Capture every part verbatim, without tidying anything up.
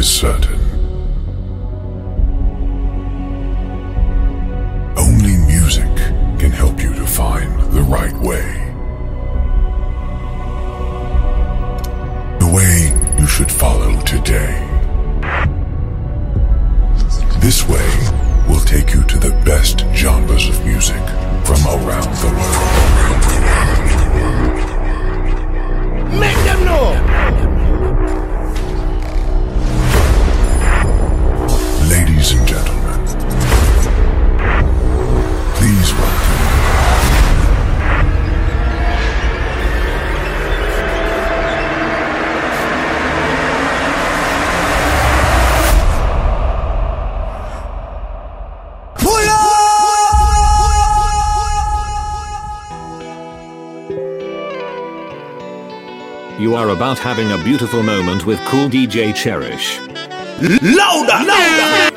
is certain. Only music can help you to find the right way. The way you should follow today. This way will take you to the best genres of music from around the world. Make them know! Ladies and gentlemen, please welcome You are about having a beautiful moment with cool D J Cherish. Louder! Louder!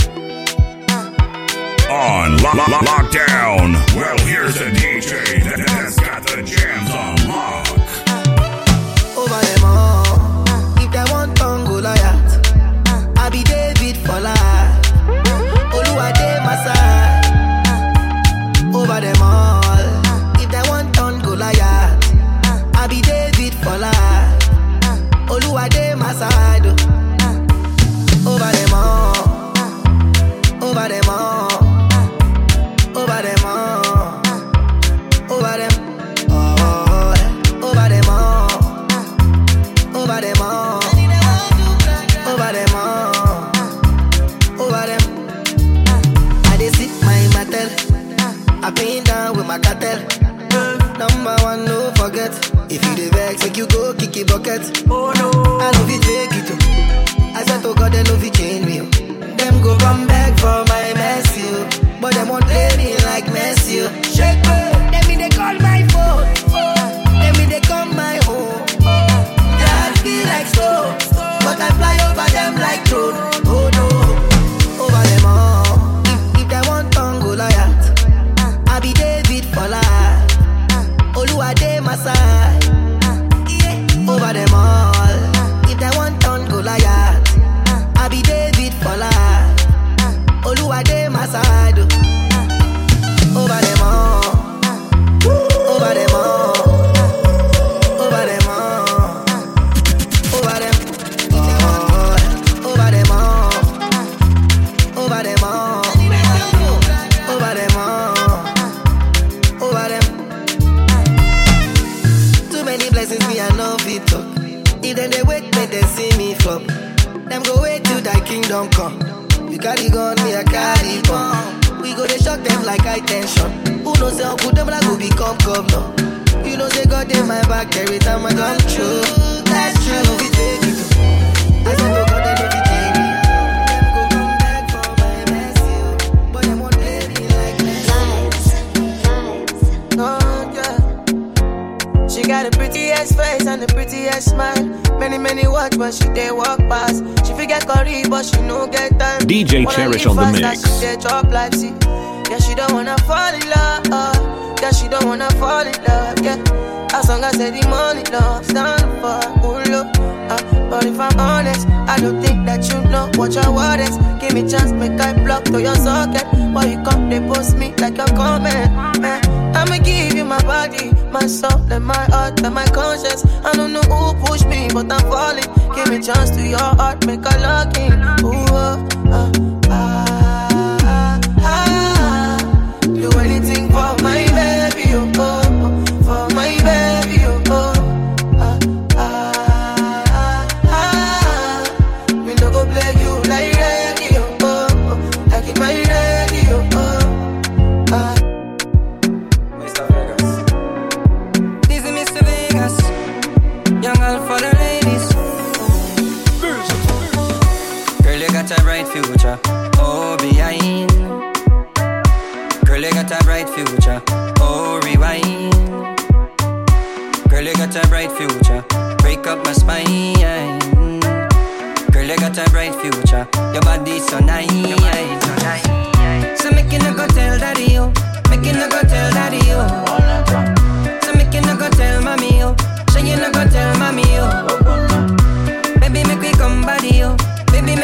On lo- lo- lockdown. Well, here's a D J that's got the jams on lock. Over them all. If they want Tongo Goliath, I be David for life. Oluwade my side. Over them all. If they want Tongo Goliath, I be David for life. Oluwade my side. Over them all. Over them all. Over them all. Over them. Oh, over them all. Over them all. Over them all. Over them. I dey sip my matel. I paint down with my cartel. Number one, no forget. If you dey vex, make you go kick your bucket. Oh no, I love it, take it too. I said to God, they love it, change me. Them go come back for my mess, you. But them won't play me like Messi. Shake me, let me they call my phone. Let me they come my home. That feel like slow, but I fly over them like drone. Oh no, over them all. If, if they want Tongo Goliath, I be David for life. Oluwade my side. Over them all. If they want Tongo Goliath, I be David for life. Oluwade my side. Over them all. Over them all. Over them all. Over them all. Over them all. Over them all. Over them all. Over them. Too many blessings me I know fit talk. If them they wait, make them see me flop. Them go wait till thy kingdom come. You carry gun, me I carry bomb. We go they shock them like high tension. Who knows say Uncle them like go become governor. You know say God in my back every time I come true. That's true. We take it. I said to God they know we take it. Them go come back for my mess, you. But them won't play me like Messi. Oh yeah. She got the prettiest face and the prettiest smile. Many, many watch, but she they walk past. She forget curry, but she no get time. D J Cherish on the mix. She they drop life, see. Yeah, she don't wanna fall in love. Yeah, she don't wanna fall in love. Yeah, as long as I say the money, love stand for good love. Uh, but if I'm honest, I don't think that you know what your word is. Give me chance, make I block to your socket. Why you come, they post me like your comment. Man, I'ma give you my body, my soul, and my heart, and my conscience. I don't know who pushed me, but I'm falling. Give me chance to your heart, make a lock in. Ooh, uh, uh, ah, ah, do anything for my baby, oh, oh, for my baby, oh, oh. Ah, ah, ah, me no go play you like radio, oh, oh, like in my radio, oh, ah. Mister Vegas. This is Mister Vegas. Young Alpha the ladies. Girl, you got a bright future. Oh, behind. Girl, you got a bright future. Oh, rewind. Girl, you got a bright future. Break up my spine. Girl, you got a bright future. Your body's so nice. So make you no go tell daddy, yo. Make you no go tell daddy, yo. So make you no go tell mommy, yo. So you no go tell mommy, yo. Baby, make we come body, yo. Baby,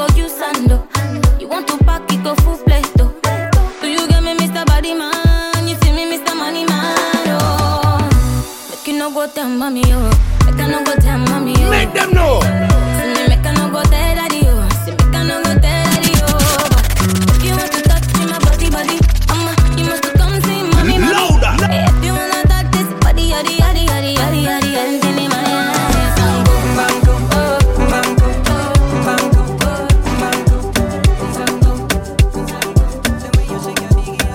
go use sando. You want to pack it, go full plate though. Do you get me, Mister Body Man? You feel me, Mister Money Man? Oh, make you no go tell mommy, oh. Make I no go tell mommy, oh. Make them know. See me, make I no go tell daddy, oh. See me, make I no go tell daddy, oh. But if you want to touch my body, body, I'ma, you must come see mommy, mommy. Louder. Hey, if you wanna touch this body, yaddy, yaddy, yaddy, yaddy, yaddy, yaddy, yaddy, my eyes. I'm go, bang, go, oh, bang, go, oh, bang, go, oh, bang, go, bang, go, bang, go. The way you shake your big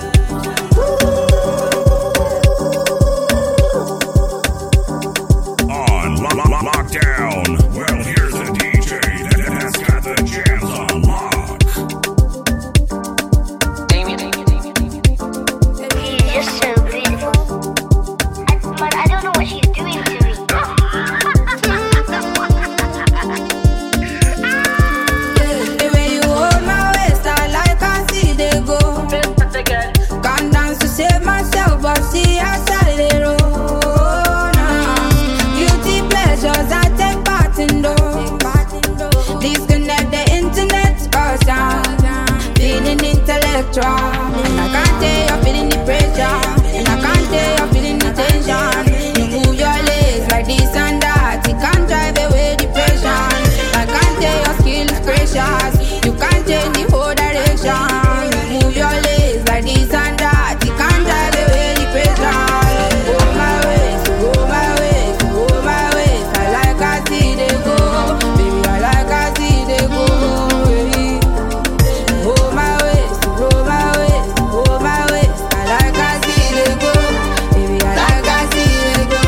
On lo- lo- lo- lockdown. Well, here's a D J that's got the jams on lock. She's just so beautiful. I, man, I don't know what she's doing to me. The way you hold my waist, I like I see they go. Can't dance to save myself, but see I solid roll. Beauty pleasures I take part in those. Disconnect the internet, cause I'm feeling intellectual. And I can't tell you're feeling the pressure. And I can't tell you're feeling the tension. You move your legs like this and that. It can't drive away depression. I can't tell your skill is precious. You can't change the whole direction. You move your legs like this and that. It can't drive away depression. Go my ways, go my ways, go my ways. I like I see they go. Baby, I like I see they go. Go my ways, go my ways, go my ways. I like I see they go. Baby, I like I see they go.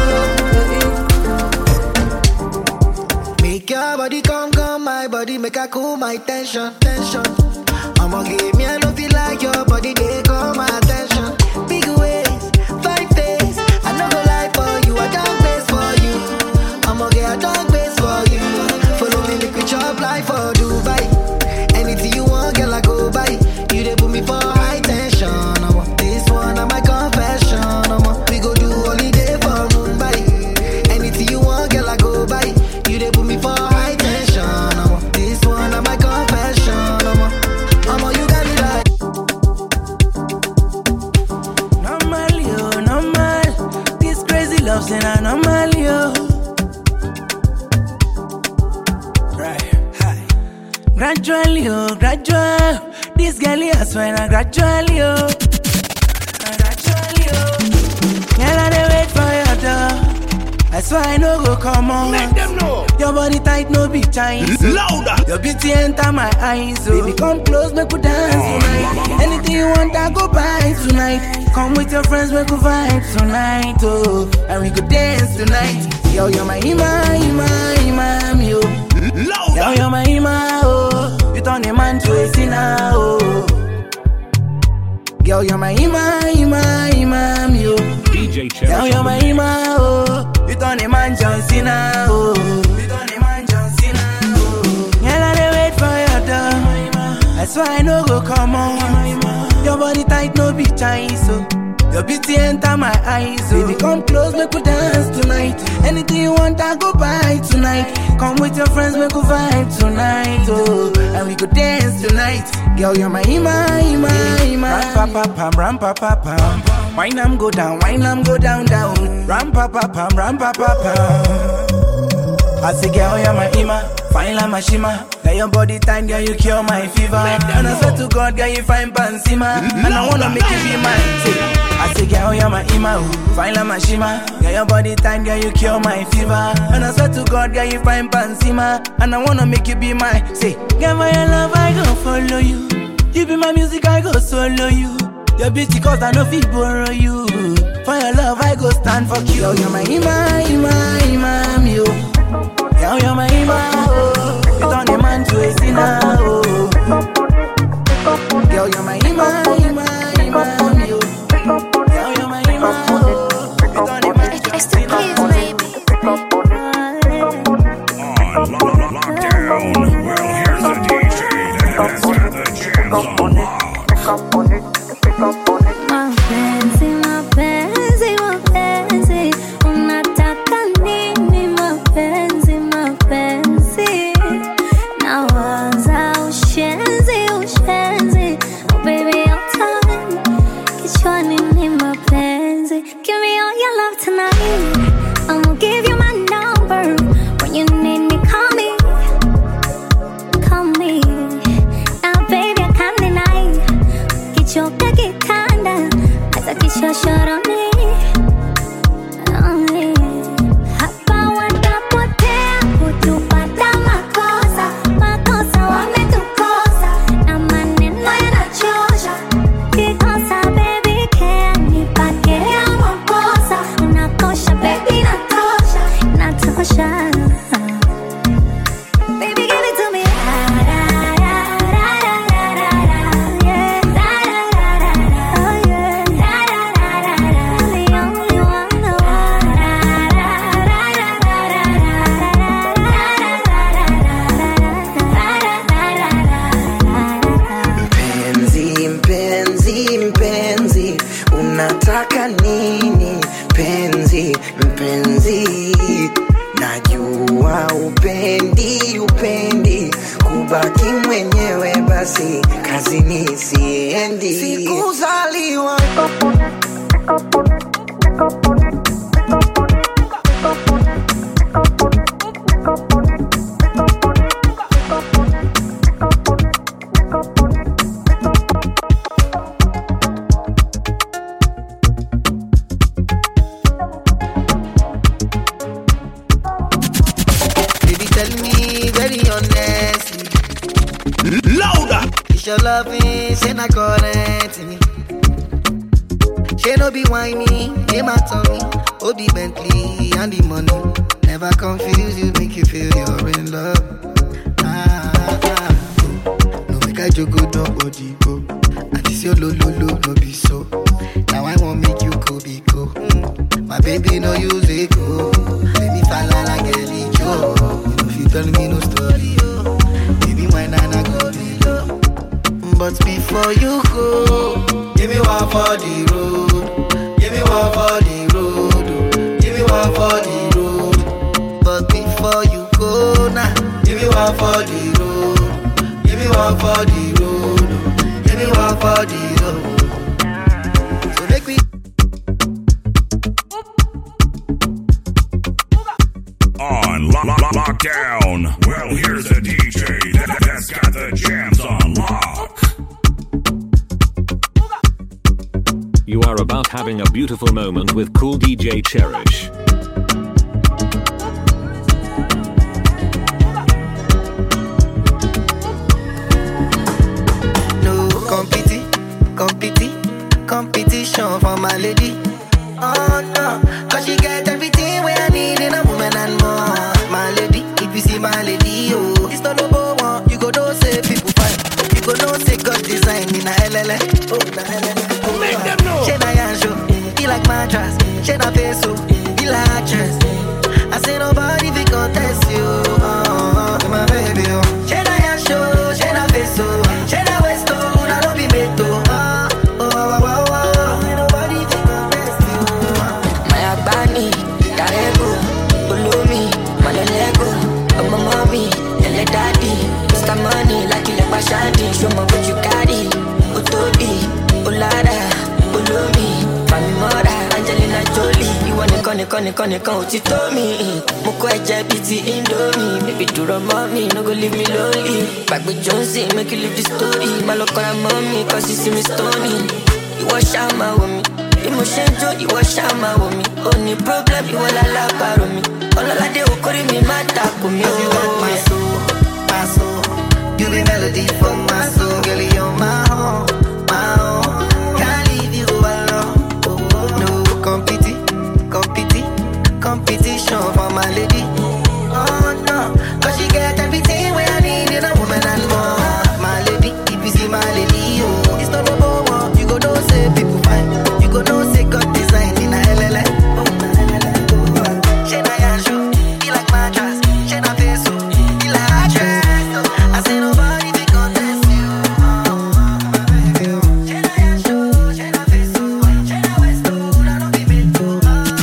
Make your body come, come, my body make a cool my tension, tension. I'ma give me, I don't feel like your body, they call my attention. Big ways, five face, I no go lie for you, I don't place for you. I'ma get a dog place for you. Follow me, make we chop life for Dubai. Anything you want, girl, I go buy. You they put me for high tension. I'ma, this one, I'm my confession. I'ma, we go do holiday for Mumbai. Anything you want, girl, I go buy. You they put me for high tension. I'ma, this one, I'm my confession. I'ma, I'ma, you got me like. Normal, yo, normal. This crazy love's in a normal, yo. Right, hi. Gradually, yo, gradual. This girl here, I swear, I gradually, yo. I gradually, yo. Girl, I dey wait for your door. I swear I no go come on. Make them know. Your body tight, no be Chinese. Louder. Your beauty enter my eyes, so baby, come close, make we dance tonight. Anything you want, I go buy tonight. Come with your friends, make we vibe tonight, oh, and we go dance tonight. Yo, you're my ima, ima, ima, yo. Louder. Yo, you're my ima, oh. You turn a man to a sinner, oh. Yo, you're my ima, ima, ima, yo. D J Yo, Chell. you're my ima, oh. You turn a man John Cena, oh. You turn a man John Cena, oh. Girl, I dey wait for your door. I swear I no go come on. Your body tight, no be Chinese, so your beauty enter my eyes, so baby, come close, make we dance tonight. Anything you want, I go buy tonight. Come with your friends, make we vibe tonight, oh, and we go dance tonight. Girl, you're my ima, ima, ima. Ram pa pa pam, ram pa pa pam. Wine am go down, wine am go down, down. Ram pa pa pam, ram pa pa pam. I say, girl, you're my ima, fine like my shima. Got your body tight, girl, you cure my fever. And I swear to God, girl, you fine pansima. And I wanna make you be mine, say. I say, girl, you're my ima, ooh, fine like my shima. Got your body tight, girl, you cure my fever. And I swear to God, girl, you fine pansima. And I wanna make you be mine, say. Girl, for your love, I go follow you. You be my music, I go solo you. Your beauty cause I know fit borrow you. For your love, I go stand for you. Yo, you're my ima, ima, ima, yo. Yo, you're my ima, oh. You turn a man to a sinner, oh. Yo, you're my ima, ima, ima, yo. Yo, you're my ima, oh. You turn a man to a sinner, oh. On lo- lo- lockdown. Well, here's a D J that's got the jams on lock. Mapenzi, mapenzi, mapenzi, unataka nini? Mapenzi, mapenzi, nawaza si, kazini siendi. Sikuzaliwa your loving, say na current me. She no be whiny, name my tummy. Obi Bentley and the money. Never confuse you, make you feel you're in love. Ah, ah, oh. No make I joke, no body go. And this your lo lo lo, no be so. Now I won't make you go be go. Mm. My baby no use it go. Let me fall like a lijo. You know if you tell me no story, oh. Baby my nana go be low. But before you go, give me one for the road. Give me one for the road. Give me one for the road. But before you go now, give me one for the road. Give me one for the road. Give me one for the road. So make me on lock, lock, lockdown. Well, here's the D J that, that's got the jams on lock. You are about having a beautiful moment with Cool D J Cherish. No competi, competi, competition for my lady. Oh no, cause she get everything where I need in a woman and more. My lady, if you see my lady, oh, it's not no one. You go know say people fine. You go know say God design in a L L A. Oh, na L L A. Oh, make them know. She na yansho, be like mattress. She na peso, be like actress. I say nobody fi contest you. Oh, oh, my baby, oh. She na yansho, she na peso, she na westo, na no be meto. Oh, oh, oh, oh, oh. Ain't nobody fi contest you. My Abani, Darego, Ulumi, Malelego, Mama Mommy, Lele Daddy, Mister Money, Lucky Lepa Shandy. Show me what you carry, Utobi, Ulada, Ulumi, Mami Mora, Angelina Jolie. You want to connect, connect, connect, connect, you told me. Moko eje biti Indomie. Baby, do run mommy, no go leave me lonely. Back with Jonesy, make you live the story. Malokora mommy, cause you see me stony. You wash out my woman. Emotion joy, you wash out my woman. Only problem, you all la paro me. All of that they will call me mata kumi. You want my soul, my soul. You be melody for my soul, girl. You're my home, my home. Can't leave you alone. No competi, competi, competition for my lady. Oh no, cause she get everything where I need in a woman and more. My lady, if you see my lady, oh, it's not no one. You go know say people fine. You go know say God design in a L L A. Oh, na L L A. Oh, she na yansho, be like mattress. She na peso, be like actress. I say nobody fi contest you. She na yansho, she na peso, she na westo, na no be meto.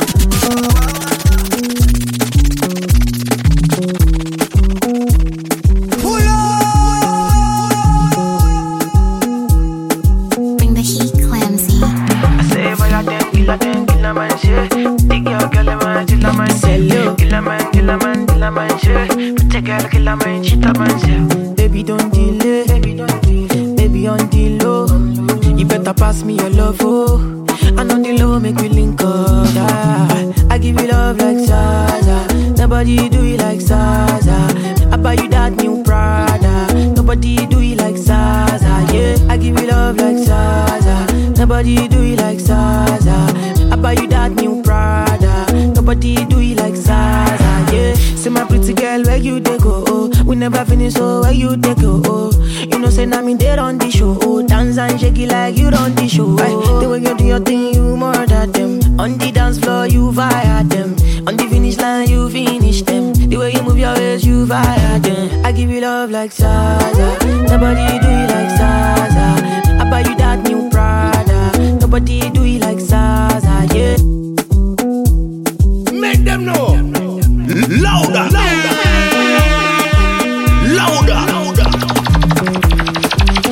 Bring the heat, Clamsy. I say for your damn killer, damn killer man shit. Take your girl man, killer man shit. Killer man, killer man, killer man shit. Take your killer man, cheater man shit. Baby don't delay, baby don't delay. Baby on the low, you better pass me your love, oh. And on the low, make me link up. Yeah. I give you love like Zaza. Nobody do it like Zaza. I buy you that new Prada. Nobody do it like Zaza. Yeah, I give you love like Zaza. Nobody do it like Zaza. I buy you that new Prada. Nobody do it like Zaza. Yeah, see my pretty girl, where you dey go? Oh, we never finish, so where you dey go? Oh, you know say na me there on the show. Oh, dance and shake it like you on the show. Aye, the way you do your thing, you more than them. On the dance floor, you fire them. On the finish line, you finish them. The way you move your waist, you fire them. I give you love like Zaza. Nobody do it like Zaza. I buy you that new Prada. Nobody do it like Zaza, yeah. Make them know. Louder, louder, louder, louder.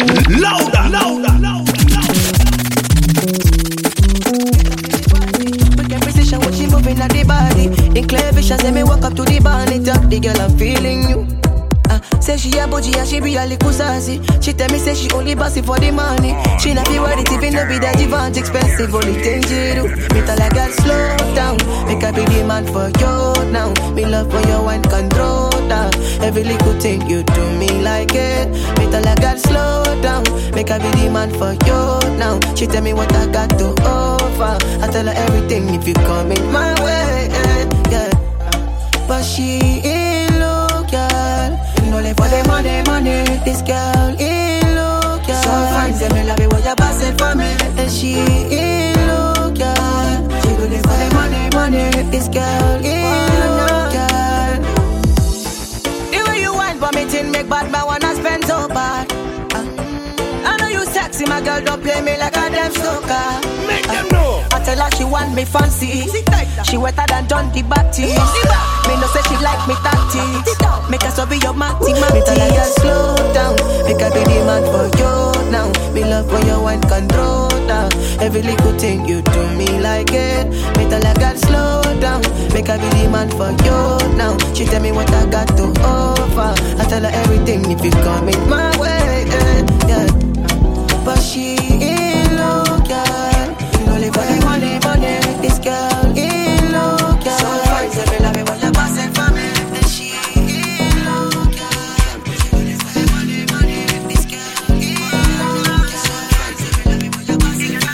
say she a bougie and she be a little sassy. She tell me say she only bossy for the money. She not be worried if it no be that Givenchy expensive. Only thing she do, me tell her girl slow down. Make her be the man for you now. Me love for your wine control down. Every little thing you do me like it. Me tell her girl slow down. Make her be the man for you now. She tell me what I got to offer. I tell her everything if you come in my way, yeah. But she ain't look, girl. Only for the money, money. This girl ain't look, girl. So fine, say me love it when you pass it for me. And she ain't look, girl. She do this for the money, money. This girl ain't look, girl. The way you want for me, thing make bad, but wanna spend so bad. Uh, I know you sexy, my girl, don't play me like a damn stalker. Make them know. I tell her she want me fancy. She wetter than John the Baptist. Me no say she like me tactics. Make her so be your matty matty. Me tell her girl slow down. Make her be the man for you now. Me love when you want control down. Every little thing you do me like it. Me tell her girl slow down. Make her be the man for you now. She tell me what I got to offer. I tell her everything if you come in my way, yeah. But she ain't look, girl. Only for the money, money. This girl ain't look, girl. So fine, say me love it when you pass it for me. And she ain't look, girl. She only for the money, money. This girl ain't look, girl. So fine, say me love it when you pass it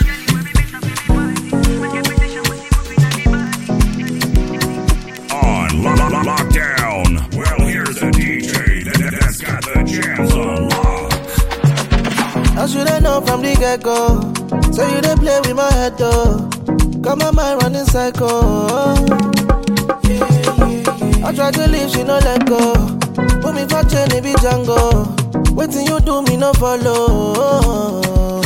for me. On lo- lo- lo- lockdown. Well, here's a D J that, that's got the jams on lock. I should've known from the get-go. So you dey play with my head though. Got my mind running psycho. Yeah, yeah, yeah. I try to leave, she no let go. Put me for chain, it be Django. Waiting you do me no follow.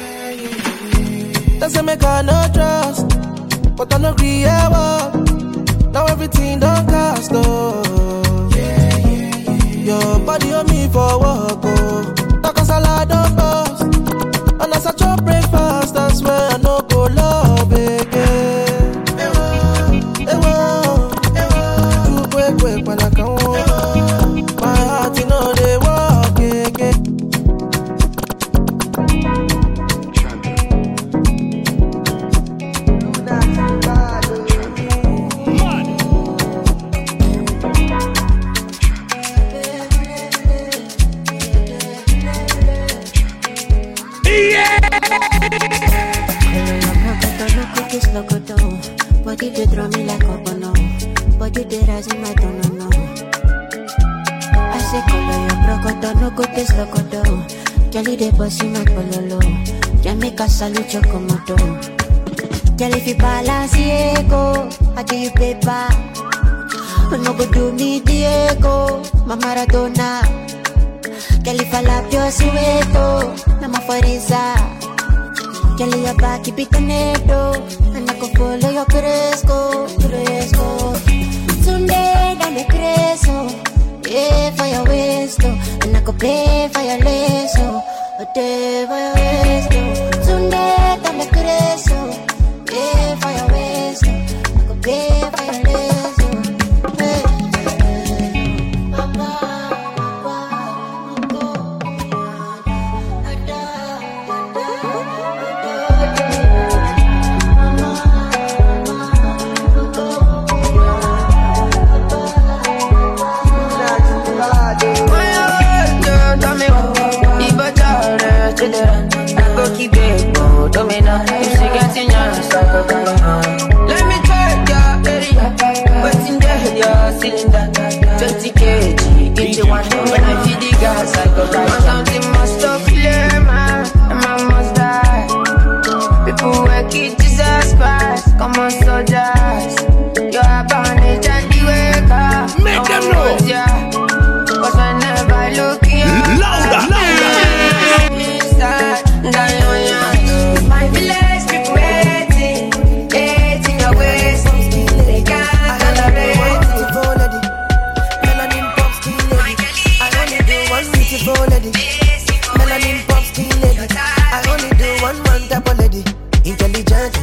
They say make I no trust, but I no agree ever. Now everything done cast oh. Yeah, yeah, yeah. Your body on me for work oh. Talk a salad on bust. And as I chop breakfast, that's where I no go love again. Ewo, ewo, ewo. Too quick, quick when I come home. My heart, you know they walk again. Body they draw me like a bono. Body they rise in my don't know. I say color your crocodile, no go taste locodo. Jelly they bossy my pololo. Jamaica salute your komodo. Jelly fi balance ego. I do you paper. No go do me Diego. My Maradona. Jelly fall up your sueto. Nama Fariza. Jelly your back keep it tornado. And I go follow your cresco, cresco. Sunday, dale creso. Yeah, for your waist, and I go play for your lasso. A day for your waist, Sunday, dale creso. Yeah, for your waist, I go play for your lasso. Hey, hey, papa. I go keep it, go domina. If she getting yours, I go come. Let me check your area. What's in there, your cylinder? twenty kilograms, each one. When I feed the gas, I go right. Something must stop clear, man. And I must die. People work it, Jesus Christ. Come on, soldiers. You're a bandage and the waker. Make them know. Cause whenever I look in your louder, louder. My village people waiting.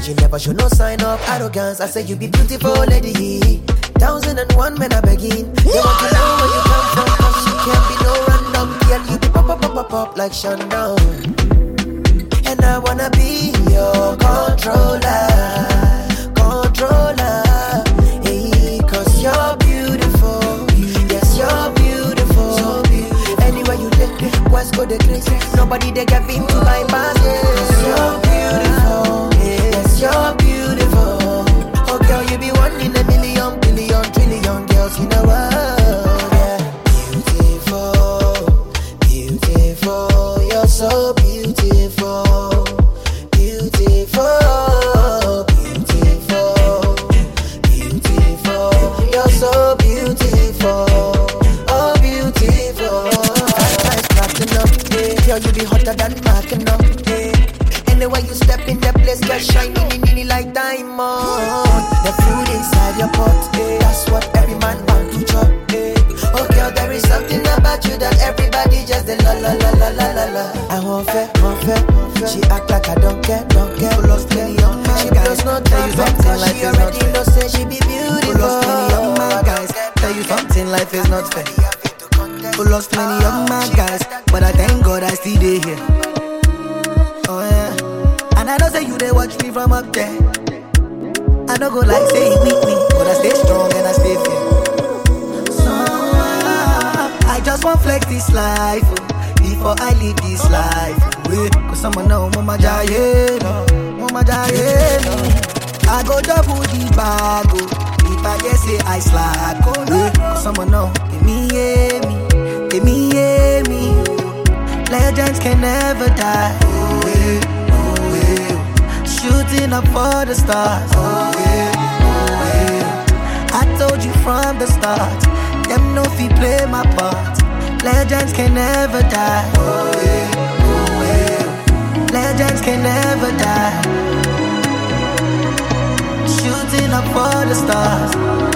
She never show no sign of arrogance. I say you be beautiful lady. Thousand and one men are begging. They want to know where you come from, cause she can't be no random girl. You be pop, pop, pop, pop, pop like Shandon. And I wanna be your controller, controller. Hey, cause you're beautiful. Yes, you're beautiful. So beautiful. Anywhere you live, West go the place. Nobody they get in to bypass. Yes, you're beautiful. Yes, you're beautiful. Oh girl, you be one in a million, billion, trillion girls in the world. Yeah, beautiful, beautiful. You're so beautiful, beautiful, beautiful, beautiful. You're so beautiful, oh beautiful. Eyes cracking up, yeah. Girl, you be hotter than marking up, yeah. Anyway you step in the place, girl, shining in it like diamond. The food inside your pot, yeah. That's what every man want to chop, yeah. Oh girl, there is something about you that everybody just the la la la la la la la. I won't fair, won't fair. She act like I don't care, don't care. Who lost plenty on my she guys? She does not tell you something like she already knows say she be beautiful. Who lost plenty on my guys? Tell you something, life is not fair. Who lost plenty on my guys? But I thank God I still dey here. Oh yeah. And I know say you they watch me from up there. I don't go like say it weak me, but I stay strong and I stay fair. So uh, I just want flex this life oh, before I live this life. Wait, cause someone know mama jaye, mama jaye. I go double the bag oh, if I get say I slack oh. Wait, cause someone know give me yeah me, give me yeah me. Legends can never die. Oh, wait, oh, wait. Shooting up for the stars. Oh, yeah, oh, yeah. I told you from the start, them no fi play my part. Legends can never die. Oh, yeah, oh, yeah. Legends can never die. Shooting up for the stars.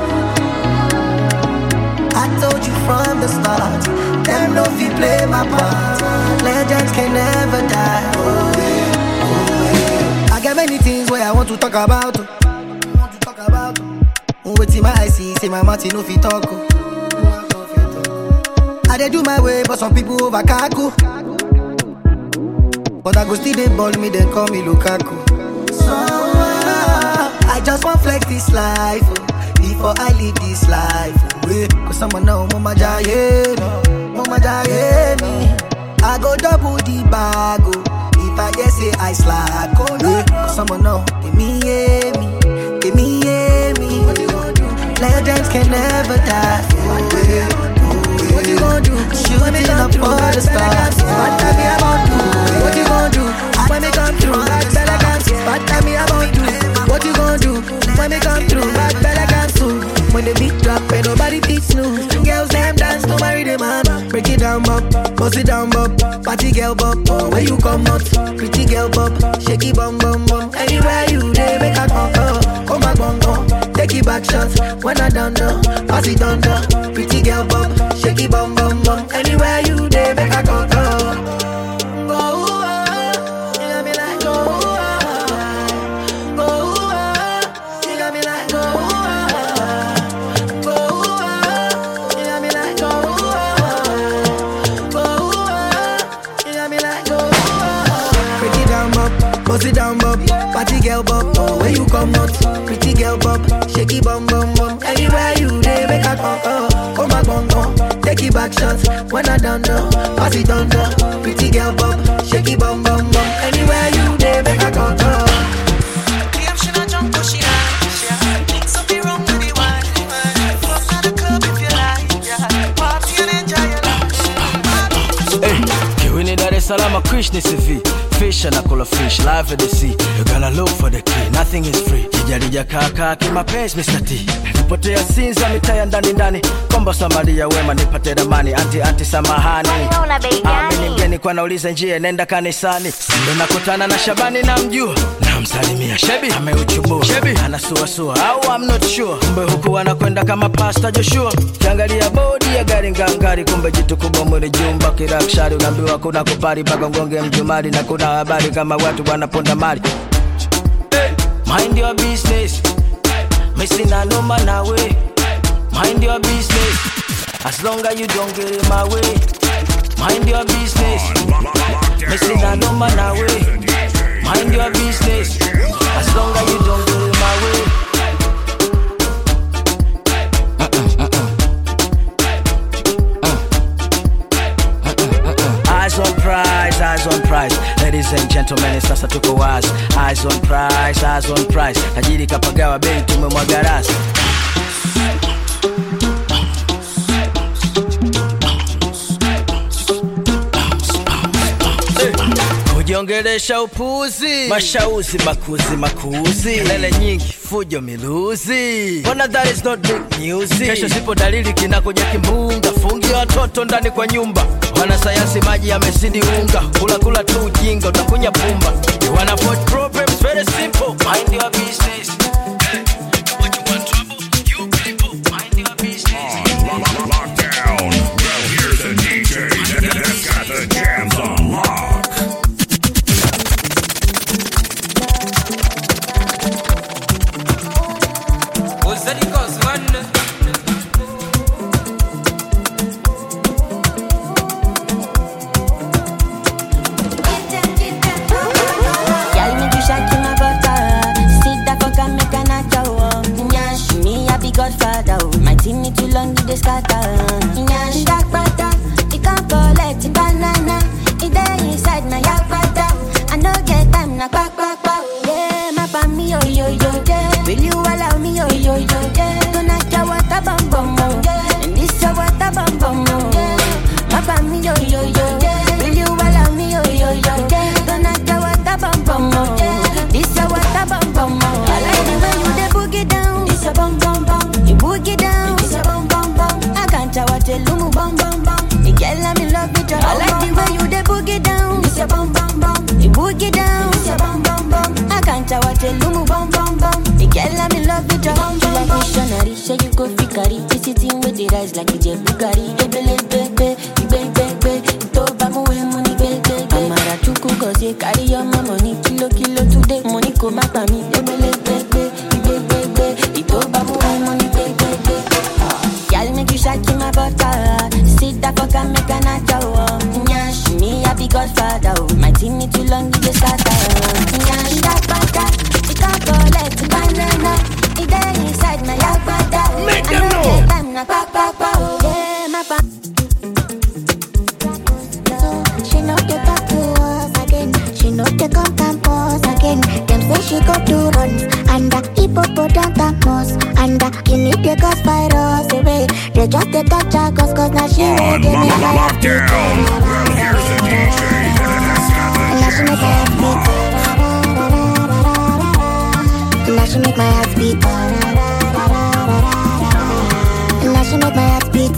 I told you from the start, them no fi play my part. Legends can never die. Oh, yeah, oh, yeah. I got many things where I want to talk about. Want to talk about. Wait till my eyes see, say my mouth no fi talk. I dey do my way, but some people over kaku. But I go still they ball me, then call me Lukaku. So uh, I just want flex this life oh, before I live this life. Wait, cause someone know mama jaye, mama jaye me. I go double the bag oh, if I get say I slack oh. Wait, cause someone know give me yeah me, give me yeah me. Legends can never die. Oh, yeah, oh, yeah. What you gonna do? Shoot me up for the stars. What time me about do? What you gonna do? When me come through, bad bella can see. What time me about do? What you gonna do? When me come through, bad bella can see. When the beat drop, and nobody beats snooze. Girls them dance to marry the man. Break it down, bop, bust it down, bop. Party girl, bop, oh, where you come out? Pretty girl, bop, shaky bum bum bum. Anywhere you dey, make a come come, come back bum bum. Take it back shots when I done done. Pass it down down. Pretty girl, bop, shaky bum bum bum. Anywhere you dey, make a come come. Bust it down, bop, party girl, bop, oh, where you come out? Pretty girl, bop, shaky bum bum bum. Anywhere you dey, make a come, oh, come back, bum bum. Take it back shots when I done done. Pass it down, down. Pretty girl, bop, shaky bum bum bum. Anywhere you dey, make a come, oh. Damn, she not jump, but she high. Think something wrong with the wine. Fuck at the club if you like, yeah. Party and enjoy your life. Hey, kiwini Dar es Salaam, Krishna C V. Fish and I call a fish, live at the sea. You gotta look for the key, nothing is free. Kijarija kaka kimapenzi Mister T. Nipotea sinza mitaya ndani ndani. Kombo somebody ya wema nipate ramani. Anti anti samahani. Amini mgeni kwa nauliza njia nenda kanisani. Ndio nakutana na Shabani na mjua. Na msalimia Shebi ameuchubua. Shebi anasua sua au I'm not sure. Kumbe huku anakwenda kama Pastor Joshua. Kiangalia bodi ya gari ngangari. Kumbe jitu kubwa mwili jumba kirakshari. Unaambiwa kuna kupari baka ngonge mjumari. Na kuna habari kama watu wanaponda mali. Hey, mind your business. Missing a no man away, mind your business. As long as you don't get in my way, mind your business. Missing a no man away, mind your business. As long as you don't get in my way. Eyes on prize, eyes on prize. Ladies and gentlemen, sasa tuko wazi. Eyes on prize, eyes on prize. Tajiri kapagawa bei tumemwaga rasi. Kujiongelesha upuzi, mashauzi makuzi makuzi, kelele nyingi fujo miluzi. Bona that is not big news. Kesho sipo dalili kinakuja kimbunga. Fungia watoto ndani kwa nyumba. Wanasayansi maji yamezidi unga. Kula kula tu ujinga utakunya pumba. You wanna avoid problems, very simple. Mind your business. What you want trouble? You people, mind your business. On lockdown. Well, here's the D J that's got the jams on lock. What's that it goes, man? Y'all make you shake my butter. Sit that fuck and make a natural. Nyash, me a big godfather. My team need too long, you just scatter. Nyash, that butter. It can't collect the banana. It there inside my yak butter. I no get time, na quack quack quack. Yeah, my family, yo yo yo, yeah. Will you allow me, yo yo yo, yeah. Don't knock your water bum bum, yeah. And this your water bum bum, yeah. My family, yo yo yo, yeah. Will you allow me, yo yo yo, yeah. Don't knock your water bum bum, yeah. This your water bum bum, I like the way you dey boogie down. This your bum bum bum, you boogie down. This your bum bum bum, I can't tell what you lumu bum bum bum. The girl I'm in love with you. I like the way you dey boogie down. This your bum bum bum, you boogie down. This your bum bum bum, I can't tell what you lumu bum bum bum. The girl I'm in love with you. You like missionary, say you go fikari. This sitting with the rise like the Bugatti. Ebele bebe, bebe bebe, ito bamu we money bebe. Amara chuku gozi carry your money kilo kilo today. Money come back by me. Ebele bebe, bebe bebe, ito bamu we money bebe. Y'all make you shake my butter. Sit that fuck and make a natural. Nyash, me a big godfather. My team need too long, you just scatter. Nyash, that butter. It can't collect the banana. It there inside my yak butter. Make them know. I'm not quack quack quack. Yeah, my pa. So she know they talk to us again. She know they come campus again. Them say she go to runs and the hippopotamus and the guinea they cause virus away. They just they touch her cause cause now she ready to make my heart beat. Well, here's the D J that's got the Now she make my heart beat. Now she make my heart beat. Now she make my heart beat.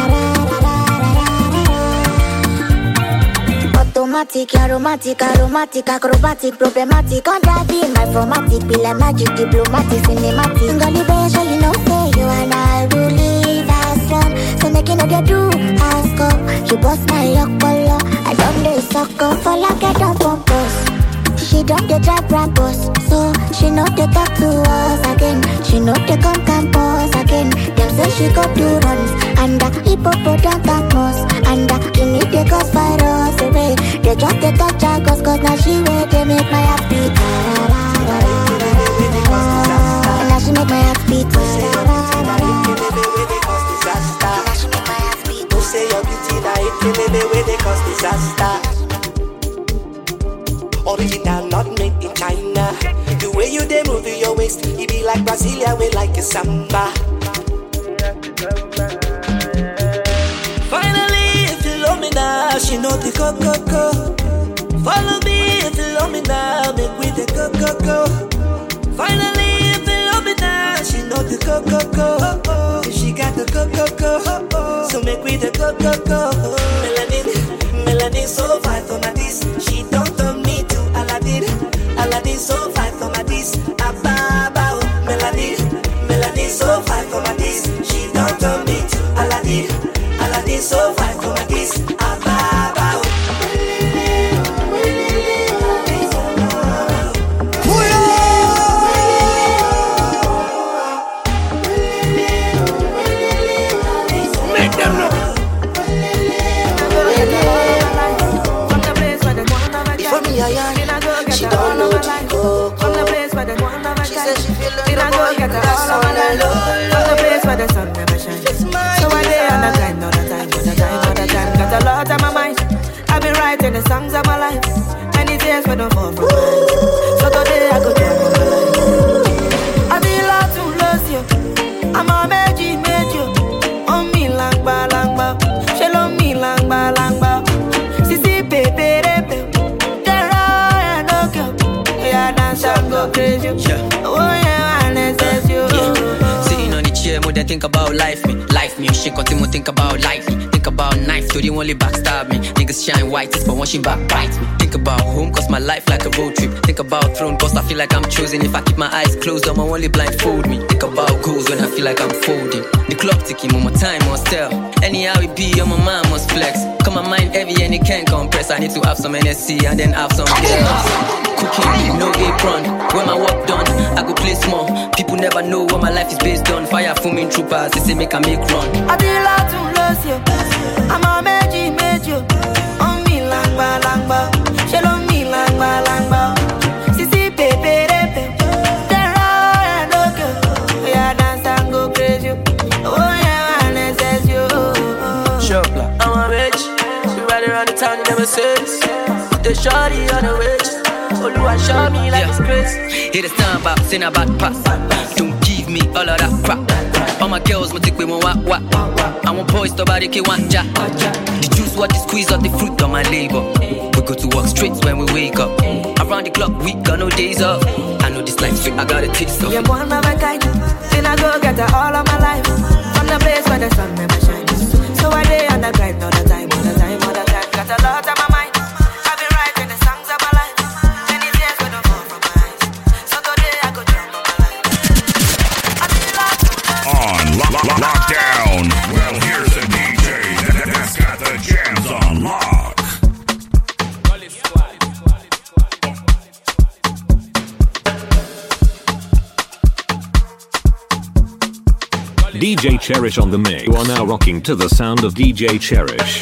Automatic, aromatic, aromatic, acrobatic, problematic, on that beat, my formatic, be like magic, diplomatic, cinematic. Ngoli beja, you know, say you and I will live as one. So make you know they do ask up. You bust my luck, color. I don't do suck up for like I don't pump us. She don't dey drive Brabus, so she know they talk to us again. She know they come campus again. Them say she go do runs and the hippopotamus and the guinea they cause virus away. They just they touch her cause cause now she way they make my heart beat. And now she make my heart beat. Now she make my heart beat. Who say your beauty now it baby where they cause disaster. Original, not made in China. The way you dey move your waist, it be like Brazilian way, like a samba. Finally, if you love me now, she know the go go go. Follow me if you love me now, make we the go go go. Finally, if you love me now, she know the go go go. She got the go go go, so make we the go go go. Melanin, melanin so fine for my this. She don't turn me to Aladdin, Aladdin so fine for my this. Ababa, melanin, melanin so fine for my this. She don't turn me to Aladdin, Aladdin so fine for my this. Ababa. From the place where the sun never shines. So I day on the grind all the time, all the time, all the time. Got a lot on my mind. I've been writing the songs of my life. Many tears when don't fall from mine. So today I go jam on my life. I feel like to lose you. I'm a magic, magic. On me lang ba lang ba. She love me lang ba lang ba. Sisi baby, baby. There I no go. Yeah, dance and go crazy. Oh yeah, I necess you. Sitting on the chair, more than think about life me. Life me, she continue think about life me. Think about knife, so they only backstab me. Niggas shine white, but when she backbite me. Think about home, cause my life like a road trip. Think about throne, cause I feel like I'm choosing. If I keep my eyes closed, I'ma only blindfold me. Think about goals when I feel like I'm folding. The clock ticking, on my time must tell. Anyhow it be, on my mind must flex. Cause my mind heavy and it can't compress. I need to have some N S C and then have some girls. Cooking, no apron. When my work done, I go play small. People never know what my life is based on. Fire fuming troopers, they say make I make run. I feel like to lose you. I'm a magic, magic. On me lang ba lang ba. She love me lang ba lang ba. Sisi baby, baby. There I no go. Yeah, dance and go crazy. Oh yeah, I necess you. Shopla, I'm a bitch. We ride around the town, never says. The shorty on the waist. Oluwa show me like it's crazy. Hit a stand back, send a back pass. Don't give me all of that crap. All my girls, my take me one wap wap. I want boys, nobody can want jack. The juice, what the squeeze of the fruit on my label. We go to work straight when we wake up. Around the clock, we got no days off. I know this life straight, I got a taste of it. You're one of a kind. Then I go get her all of my life. From the place where the sun never shines. So I day on the grind all the time, all the time, all the time. Got a lot on my mind. I've been writing the songs of my life. Many tears when don't fall from my eyes. So today I go jam on my life. On lo- lo- lockdown. Well, here's a D J that's got the jams on lock. D J Cherish on the mix. You are now rocking to the sound of D J Cherish.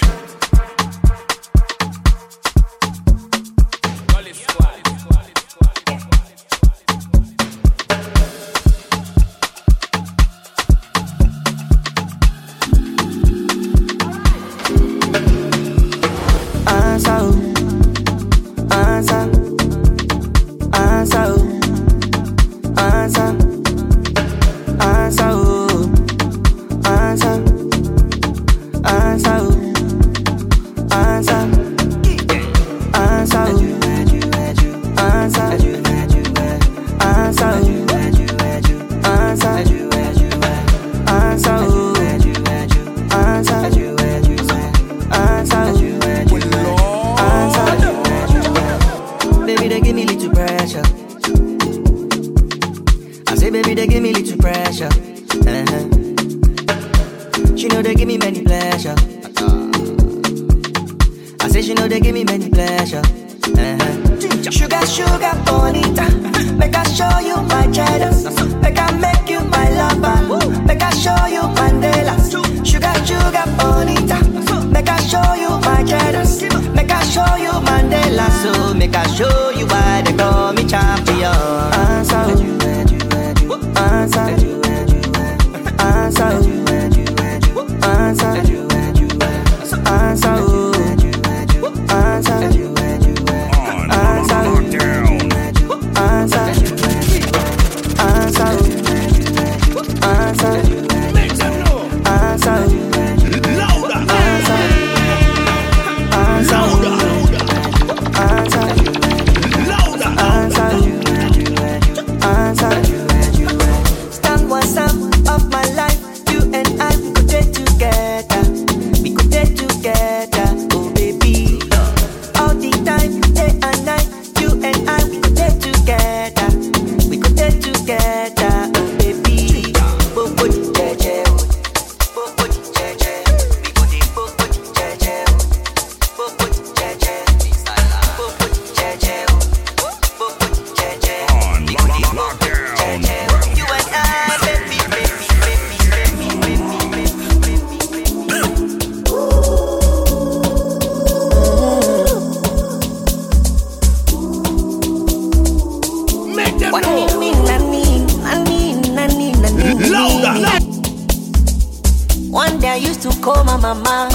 mama.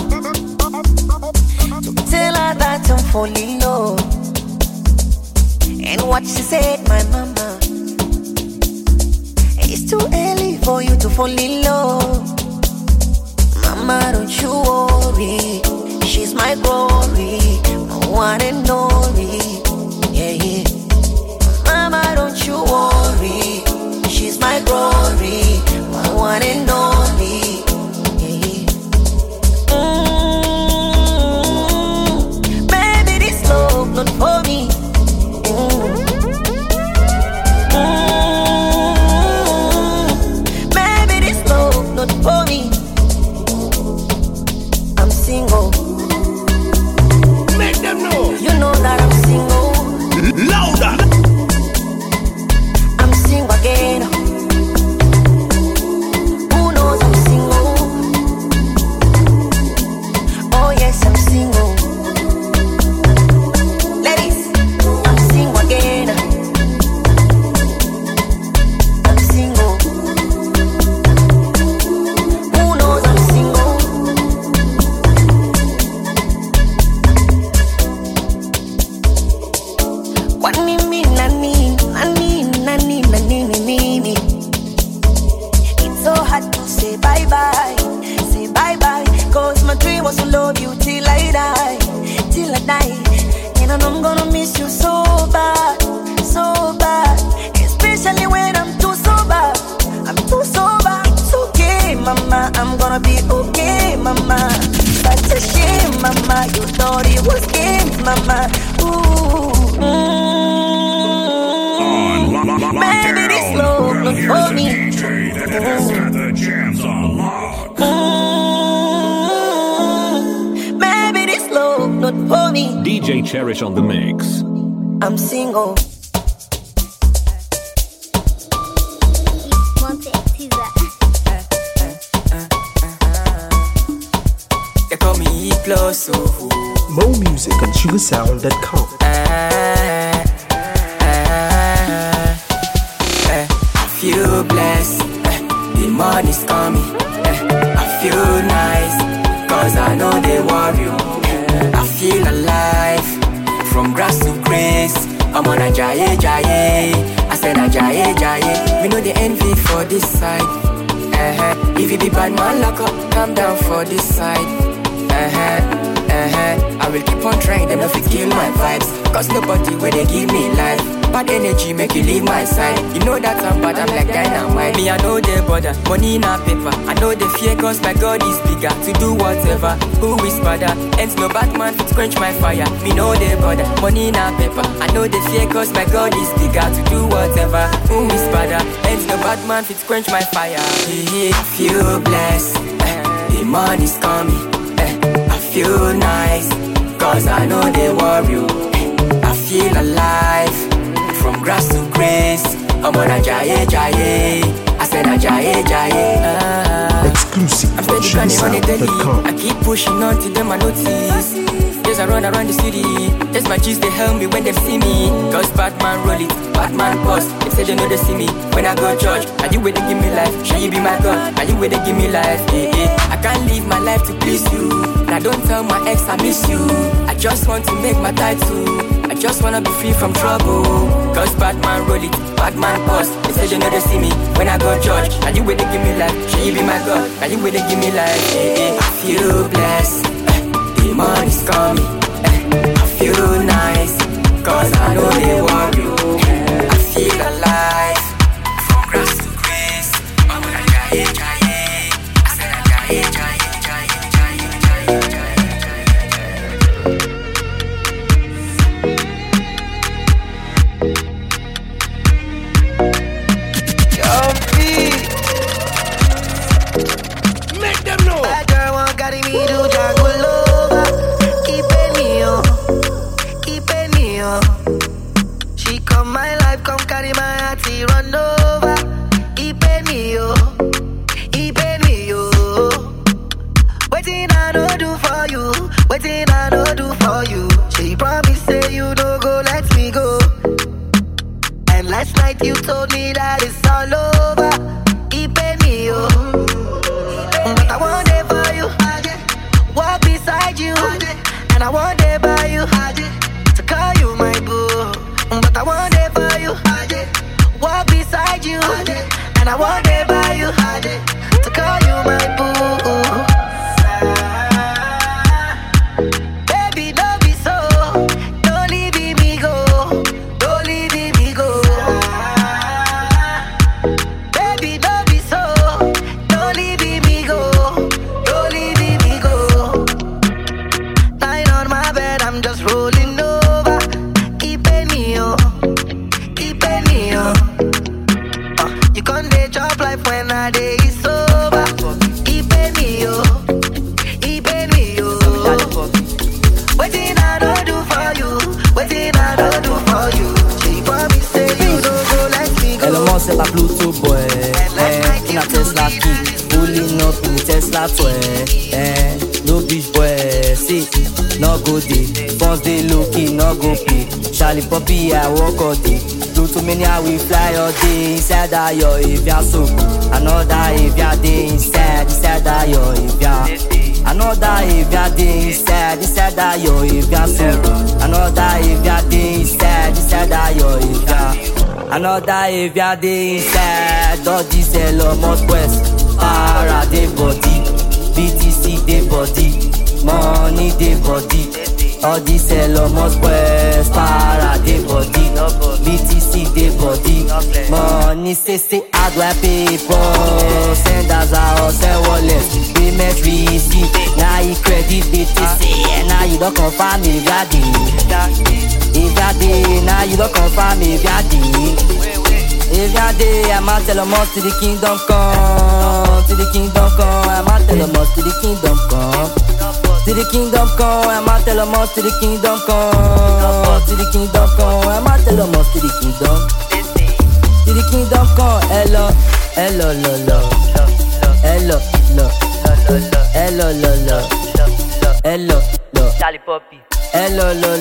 To tell her that I'm falling low. And what she said, my mama, it's too early for you to fall in love. Mama, don't you worry, she's my glory, my one and only. Yeah, yeah. Mama, don't you worry, she's my glory, my one and only. Yeah, yeah. Mm-hmm. Baby, this love not for me. Mm-hmm. Mm-hmm. Baby, this love not for me. I'm single. Make them know. You know that I'm single. Louder. I'm single again. Who knows I'm single? Oh yes, I'm single. Ladies, I'm single again. I'm single. Who knows I'm single? What me mean, nani, nani, nani, nani, nani. It's so hard to say bye bye, say bye bye. Cause my dream was to love you till I die, till I die. And I know I'm gonna miss you so bad, so bad. Especially when I'm too sober, I'm too sober. It's okay, mama, I'm gonna be okay, mama. Such a shame, mama, you thought it was games, mama. Ooh, mm. Baby, this love not for me. Mm. Baby, this love not for me. D J Cherish on the mix. I'm single. They call me E-Plus, oh. More music on sugar sound dot com. I feel blessed, the money's coming. I feel nice, cause I know they worry. I feel alive, from grass to grace. I'm on a jaye jaye, I said a jaye jaye. We know the envy for this side. Uh-huh. If you be bad man, lock up, calm down for this side. Uh-huh. Uh-huh. I will keep on trying, them if it kill my vibes. Cause nobody where they give me life. Bad energy make you leave my side. You know that I'm bad, I'm like dynamite. Me, I know they bother, money in a paper. I know they fear cause my God is bigger. To do whatever, who is better? Hence no bad man fit quench my fire. Me know they bother, money in a paper. I know they fear cause my God is bigger. To do whatever, who is better? Hence no bad man fit quench my fire. I feel blessed, the money's coming. I feel nice, cause I know they worry. I feel alive, from grass to grace. I'm on a jaye jaye, I said a jaye jaye. ah. Exclusive I'm steady grinding on the daily, I keep pushing on till them I notice. Yes, I run around the city, that's my G's, they help me when they see me. Cause Batman roll it, Batman boss. They say they know they see me when I go church. Are you where they give me life? Shall you be my God? Are you where they give me life? Eh, eh. I can't live my life to please you. Now don't tell my ex I miss you. I just want to make my title. I just wanna be free from trouble. Cause Batman roll it, Batman boss. They say they know they see me when I go church. Are you where they give me life? Shall you be my God? Are you where they give me life? Eh, eh. I feel blessed, the money's coming. I feel nice, cause I know they worry. I feel alive, from grass to grace. I'm gonna jaye jaye, I said I jaye jaye jaye jaye jaye Jumpy. Make them know. That girl won't carry me to jungle over. Keep it me on, keep it me on. She come my life, come carry my heart, he run over. Keep it me on, keep it me on. Waiting I no do for you, waiting I no do for you. She promise say you don't go, let me go. And last night you told me that it's all over. Keep it me on, but I want it for you. Pluto boy, eh, in a Tesla key, pulling up in the Tesla toy, eh, no bitch boy, see, no go day, funds they low key, no go pay, Charlie Poppy, I walk all day, Pluto mania we fly all day, inside that yo, if ya so, another if ya day inside, inside that yo, if ya, another if ya day inside, inside that yo, if ya so, another if ya day inside, inside that yo, if ya. Another if ya dey inside, all this Elon Musk West, para dey body, B T C dey body, money dey body. All this Elon Musk West, para dey body, B T C dey body, money say say how do I pay for? Send as a send wallet, payment receipt, now you credit B T C, and now you don't confirm if ya dey. If ya dey, now you don't confirm if ya dey. If ya dey, I'ma tell them all to the kingdom come, to the kingdom come. I'ma tell them all to the kingdom come, to the kingdom come. I'ma tell them all to the kingdom come, to the kingdom come. I'ma tell them all to the kingdom, to the kingdom come. Hello, hello, hello, hello, hello, hello, hello, hello, hello, Charlie Poppy. Hello, hello,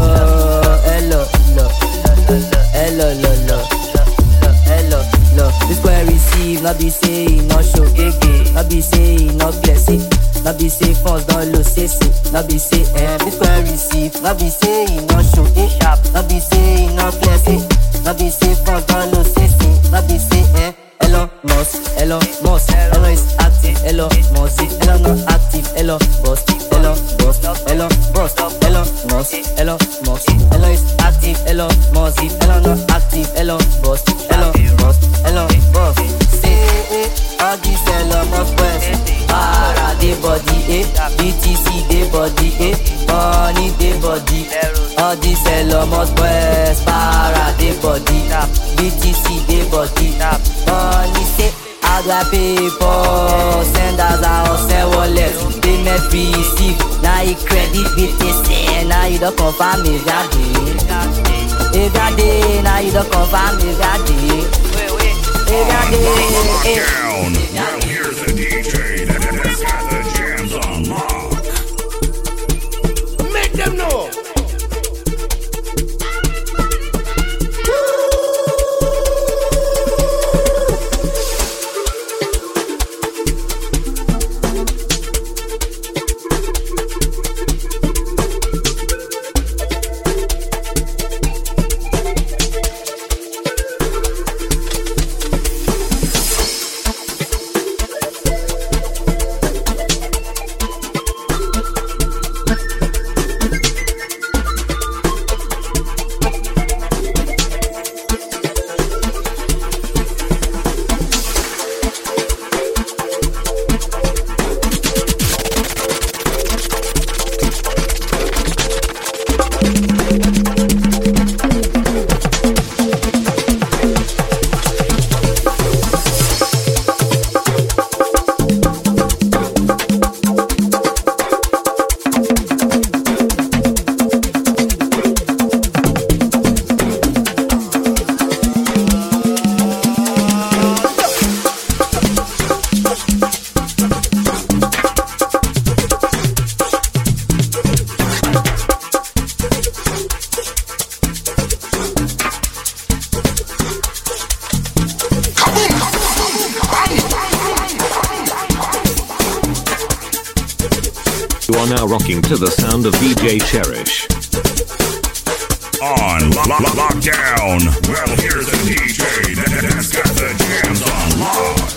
hello, hello, hello, hello, hello, hello. This boy receive, not be say he not show gege, not be say he not blessing, not be say funds don't lose say say, not be say eh. This boy receive, not be say he not show a sharp, not be say he not blessing, not be say funds don't lose say say, not be say eh. Hello, Moss, hello, Moss, hello is active, hello, Mossy, hello not active, hello, boss, hello, boss, hello, boss, hello, Moss, hello, Moss, hello is active, hello, Mossy, hello not active, hello, boss, hello, boss, hello, boss. Say, eh, all this hello, Moss West, para the body, eh, B T C the body, eh, money the body, all this hello, Moss West, para the body, B T C the body, money say, how do I pay for? Send as a send wallet, payment receipt, now you credit B T C, now you don't confirm if ya dey. If ya dey, now you don't confirm if ya dey. If ya dey, Well, here's the D J that's got the jams on lock. Make them know. You are now rocking to the sound of D J Cherish. On lo- lo- lockdown. Well, here's the D J that's got the jams on lock.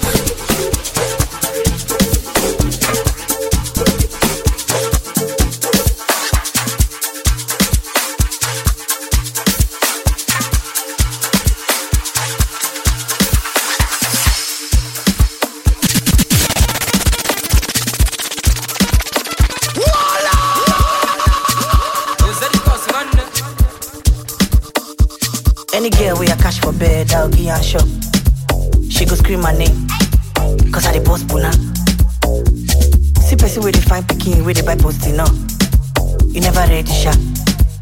Any girl we a cash for bed, I'll give her shop. She go scream my name, cause I the boss puna. See person where they find picking, where they buy posting now. You never ready shot.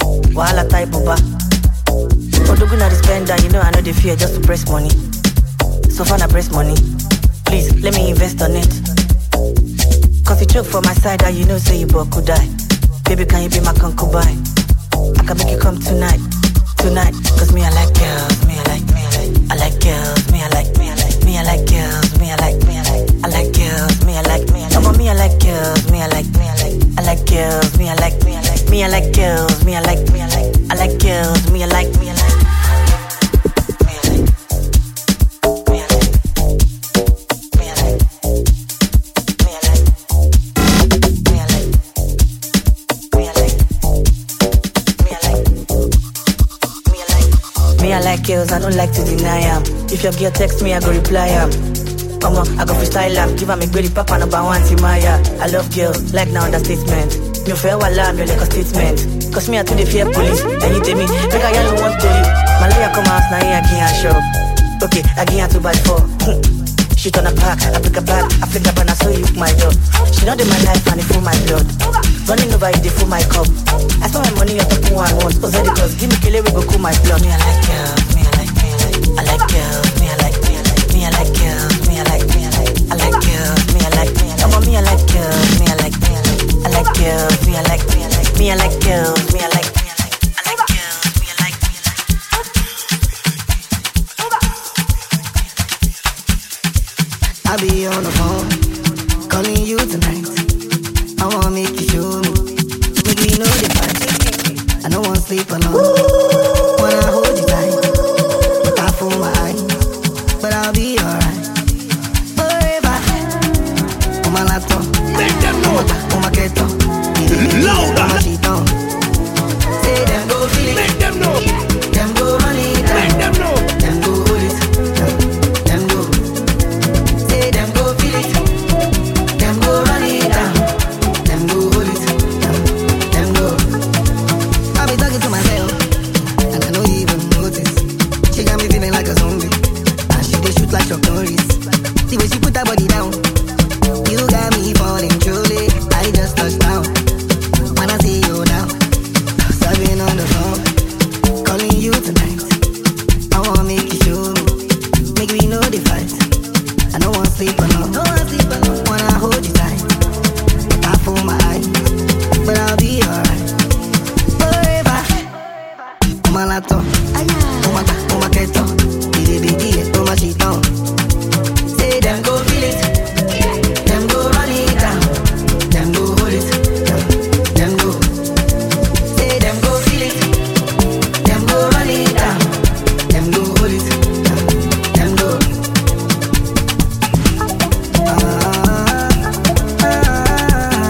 Wahala type booba. Odogu na the spender, you know I know they fear just to press money. So far I press money. Please, let me invest on it. Cause you choke for my side, and you know say you both could die. Baby, can you be my concubine? I can make you come tonight, tonight. Cause me, I like girls, me, I like, me, I like, I like girls, me, I like, me, I like, me, I like girls, me, I like, me, I like, I like girls, me, I like, me, I like. Come on, me, I like girls, me, I like, me, I like, I like girls, me, I like, me, I like, me, I like girls, me, I like, me, I like, I like girls, me, I like, me, I like. Girls, I don't like to deny them. If your girl text me, I go reply am. Come on, I go freestyle am. Give am a great papa number one Timaya. I love girls, like now understatement. Me fair wala, me like a statement. Cause me I to the fear police. And you tell me, make I yell one story. My lawyer come out now, I can't shop. Okay, I can't to buy four. She turn a pack, I pick a bag, I flick up and I saw you my job. She know that my life and it full my blood. Running over it, they full my cup. I spend my money on top of one once. Cause because give me killer, we go cool my blood. Me I like girls. I like girls, me I like, me I like, me I like girls, me I like, me I like, I like girls, me I like, me I like, come on, me I like girls, me I like, me I like, I like girls, me I like, me I like, me I like girls, me I like, me I like, I like girls, me I like, me I like. I'll be on the phone, calling you tonight. I wanna make you show me, make me know the fight. I don't wanna sleep alone, wanna hold you tight. For my eyes, but I'll be alright. Forever. On my laptop, make them know. On my keto, louder. On my sheet on. Say them go feel it. Make them know. Them go run it down. Make them know. Them go hold it. Them go. Say them go feel it. Them go run it down. Them go hold it. Them go. I'll be talking to myself, and I don't even notice. She got me feeling like a zombie, and she dey shoot like Chuck Norris. The way she put her body down, you got me falling truly. I just touched down, when I see you now. So I've been on the phone, calling you tonight. I wanna make you show me, make me know the fight. I don't wanna sleep alone, don't wanna sleep alone. Wanna hold you tight, I fool my eyes, but I'll be alright. Forever, on my laptop. Say them go feel it, them go run it down, them go hold it, them go. Say them go feel it, them go run it down, them go hold it, them go. Ah, ah, ah,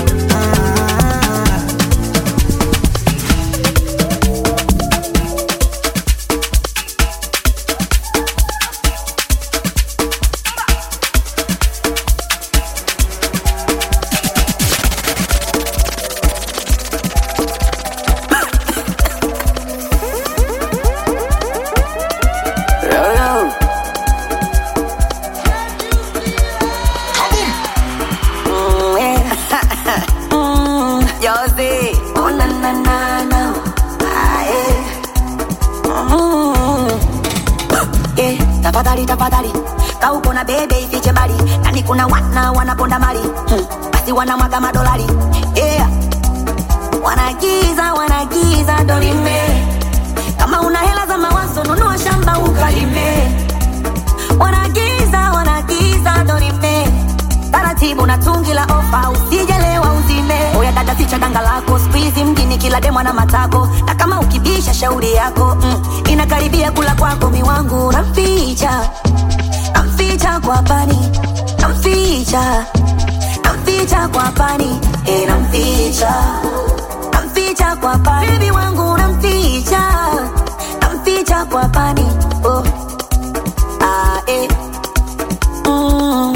Tafadhali tafadhali kauko na bebe ifiche mbali nani kuna wana wanaponda mali hmm. Basi wana mwaga madolari yeah. Wanagiza wanagiza dolime kama una hela za mawazo nunua shamba ukalime. Wanagiza wanagiza dolime taratibu na tungi la ofa usijelewa uzime. Oya dada ficha danga lako squeeze mjini kila demo na matako. Na kama ukibisha shauri yako mm, inakaribia kula kwako miwangu. Namficha namficha kwa pani, namficha namficha kwa pani, eh namficha namficha kwa pani. Baby wangu namficha namficha kwa pani. Oh ah eh mm.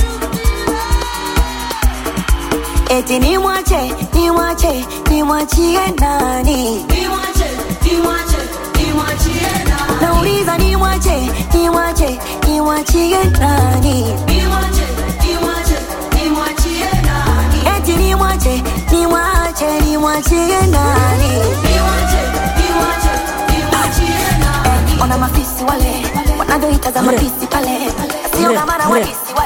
Eti ni mwache, ni mwache, ni mwachie nani? Ni mwache, ni mwache, ni mwachie nani? Nauliza ni mwache, ni mwache, ni mwachie nani? Ni mwache, ni mwache, ni mwachie nani? Eti ni mwache, ni mwache, ni mwachie nani? Ni mwache, ni mwache, ni mwachie nani? Ona mafisi wale, wanavyoitazama mafisi pale. Ready.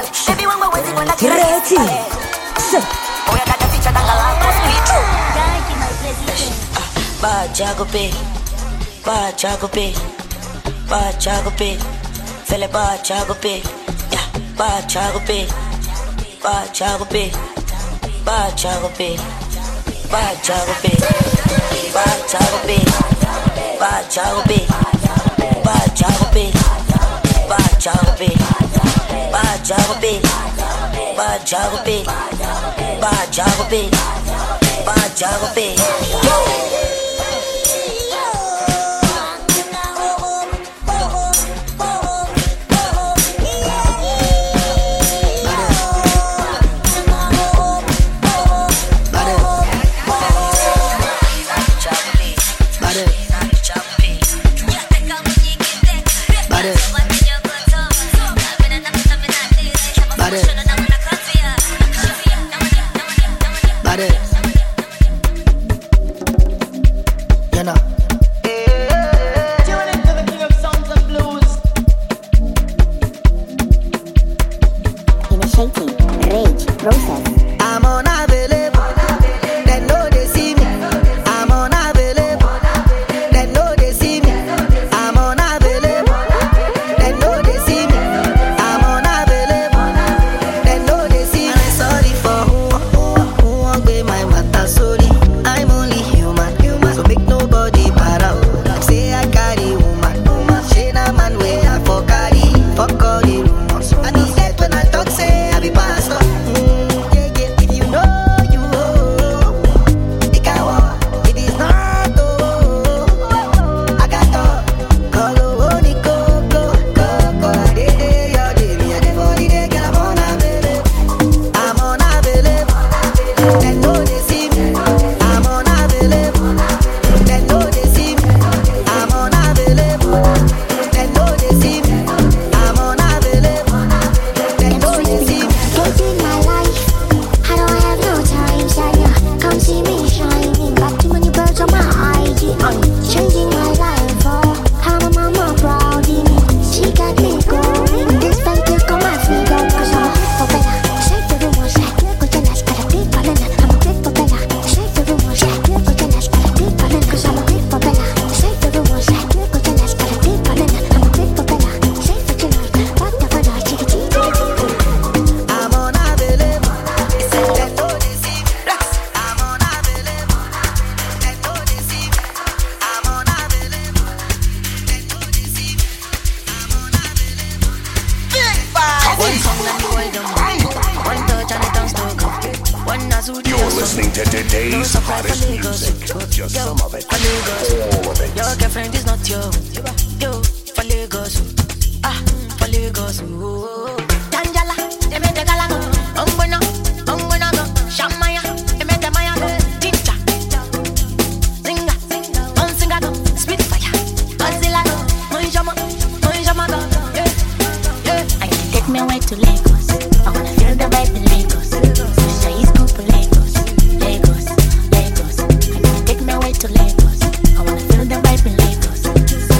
Bajago pay, Bajago pay, Bajago pay, fele Bajago pay, yeah, Bajago pay, Bajago pay, Bajago pay, Bajago pay, Bajago pay, Bajago pay, Bajago pay, Bajago pay, Bajago pay, Bajago pay, Bajago pay, Bajago pay. Lagos. I wanna feel the vibe in Lagos.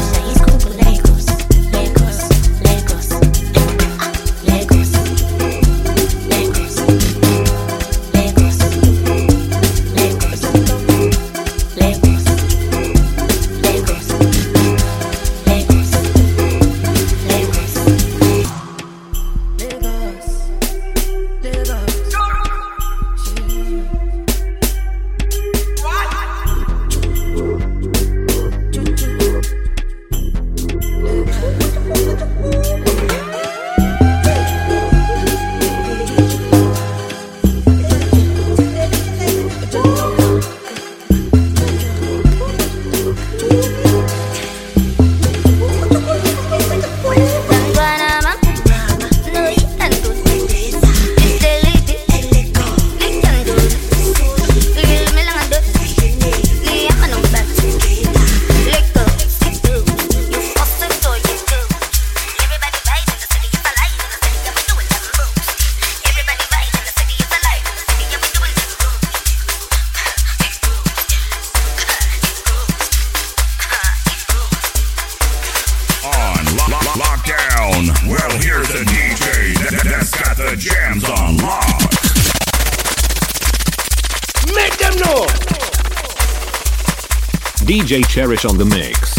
got the jams on lock. Make them know. D J Cherish on the mix.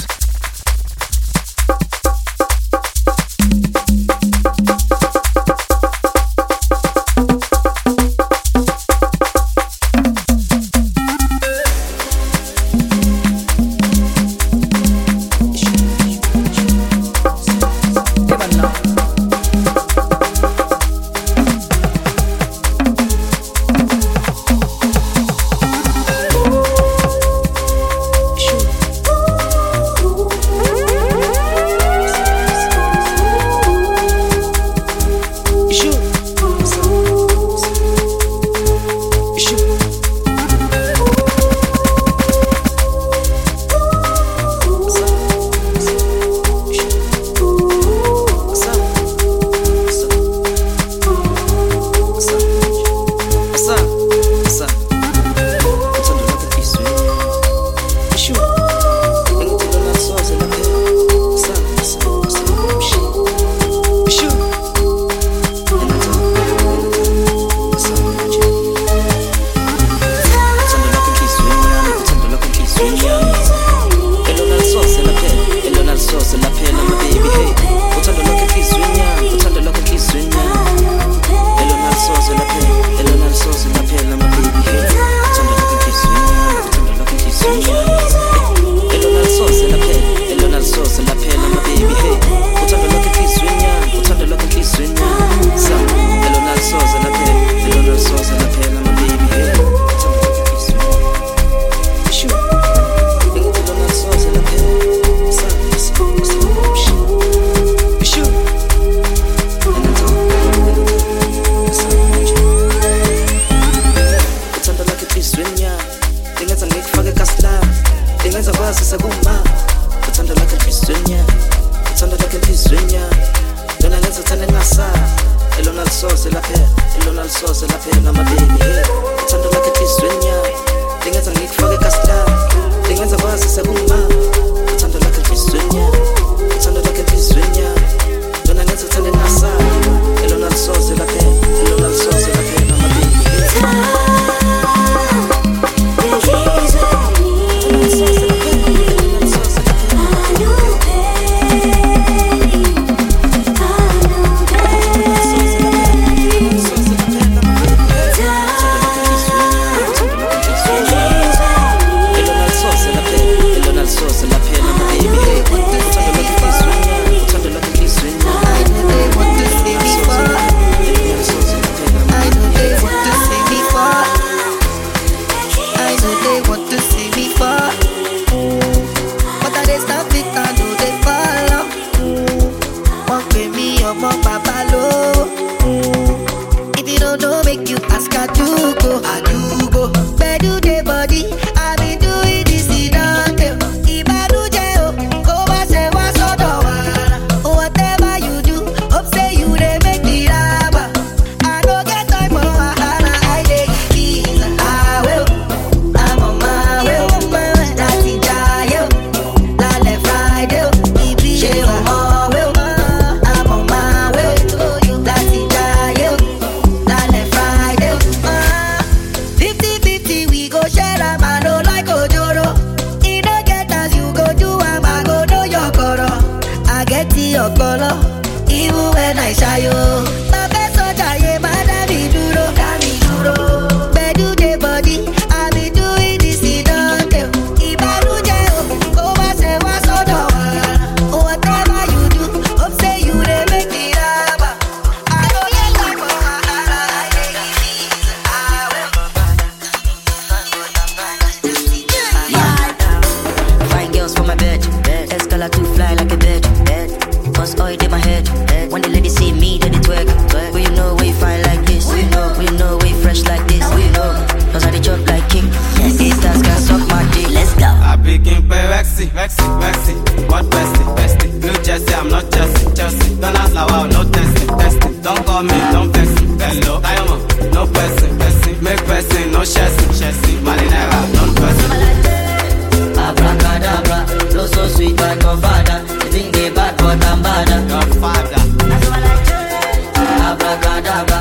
Abracadabra,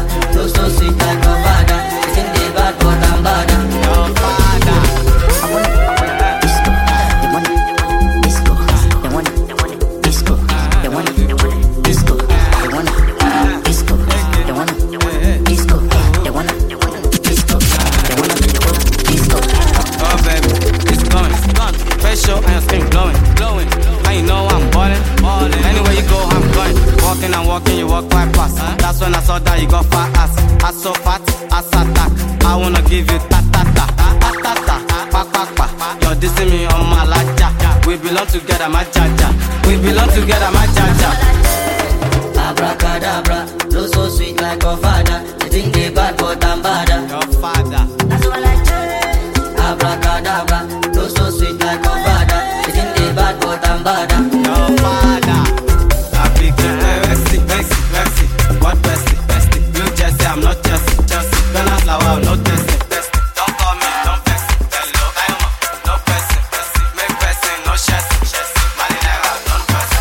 glowing. And you know I'm ballin', ballin'. Anywhere you go, I'm going. Walking and walking, you walk quite fast. Huh? That's when I saw that you got fat ass. Ass so fat, ass attack. I wanna give you ta ta ta, ta ta ta, pa pa pa. You're dissing me on my laja. We belong together, my jaja. We belong together, my jaja. Abracadabra, flow so sweet like your father. You think they bad, but I'm badder. Your father. That's what I like. Abracadabra, flow so sweet like your father. You think they bad, but I'm badder. Your father. I pick you, Messi, Messi, Messi. What Messi, Messi? You just say I'm not Chelsea, Chelsea. Don't ask like wow, no testing, testing. Don't call me, don't vex. Hello, I am no person, person. Make person, no chassis, chassis. Money never, don't person.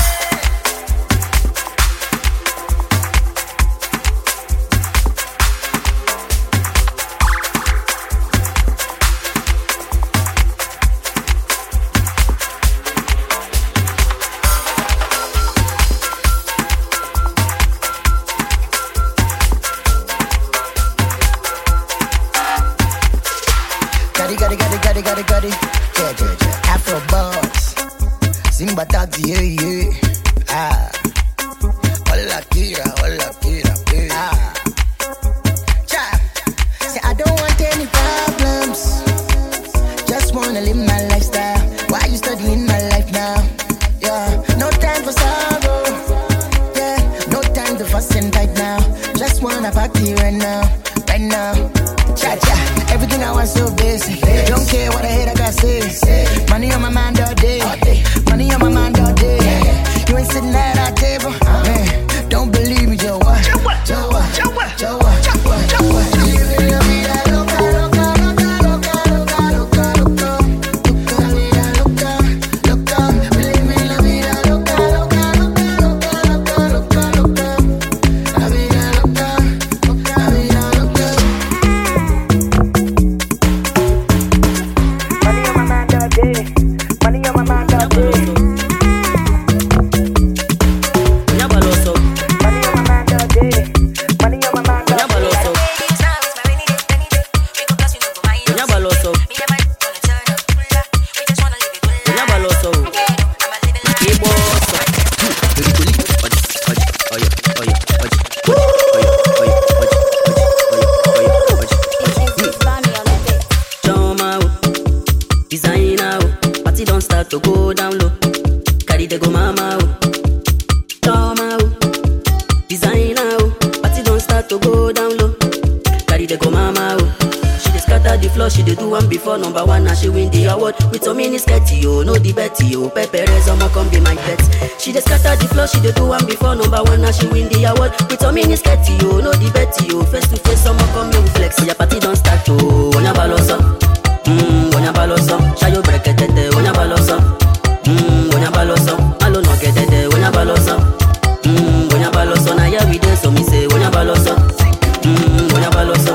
Gadi gadi gadi gadi gadi gadi. Yeah yeah yeah. Afro buzz. Simba tati yeah yeah. Ah. Hola kira, hola kira, baby. Ah. Cha. Say I don't want any problems. Just wanna live my lifestyle. Why you studying my life now? Yeah. No time for sorrow. Yeah. No time to fuss and fight now. Just wanna party right now, right now. Cha cha. Everything I want so basic. Don't care what I hate, I got say. Money on my mind all day. Money on my mind all day. You ain't sitting at our table. Man, don't believe me, Joe. What? Joe what? Joe what? Joe what? Joe what? Joe what? Joe what? Living la vida loca, loca, loca, loca, loca, loca, loca. La vida loca, loca. Living la vida loca, loca, loca, loca, loca, loca. La vida loca, la vida loca. Money on my mind all day. Money on my mind all day. Nyabaloso, Money on my mind all day. Money on my mind all day. Nyabaloso, Nyabaloso, Nyabaloso, Iboso. Oye, oye, oye, Choma, designer, party don't start to go down low. Carry the go mama, Choma, designer, party don't start to go down low. Carry the go mama, she dey scatter the floor, she dey do one before number one, now she win the award with some mini sketty, yo, no the betty, yo, Pepe Rezomo come be my pet. She dey scatter the floor, she dey do one before number one, now she win the award with some mini sketty, yo, no the betty, yo, face to face, some come me with flex. Your party don't start, yo, onya baloso, mmm, onya baloso, shayo breketete, onya baloso, mmm, onya baloso, malo no ketete, onya baloso, mmm, onya baloso, na ya we dey, so me say onya baloso, mmm, onya baloso.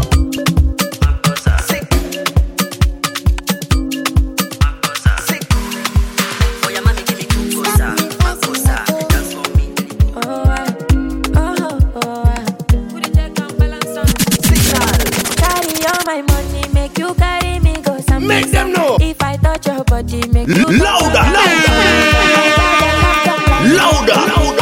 Carry all my money, make you carry me go some Make them know. If I touch your body, make you Louder, louder, louder,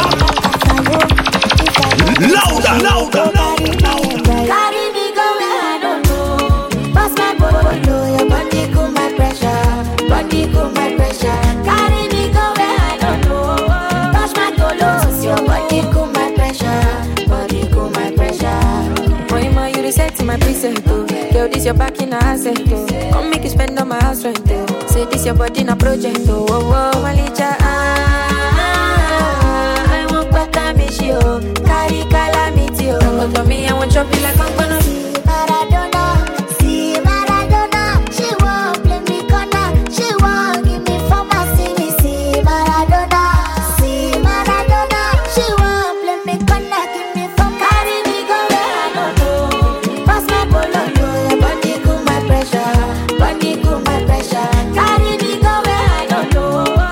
louder, louder, Carry me go where I don't know. Pass my bolo, your body cool my pressure, body cool my pressure. Carry me go where I don't know. Touch my tolos, your body cool my pressure, body cool my pressure. Boy, ma, you reset my preset, oh. Girl, this your back in a asset, oh. Come make you spend on my house rent, oh. Say this your body in a project, oh. Oh, oh, Malicha, ah, ah, ah, I want better me, she, oh. Carry calamity, oh. But for me, I want chop it like I'm gonna be. Maradona, see Maradona. She won't play me corner. She won't give me for my see me see Maradona, see Maradona. She won't play me corner, give me for my Carry me go where I don't know. Pass my polo, your body cool my pressure, body cool my pressure. Carry me go where I don't know.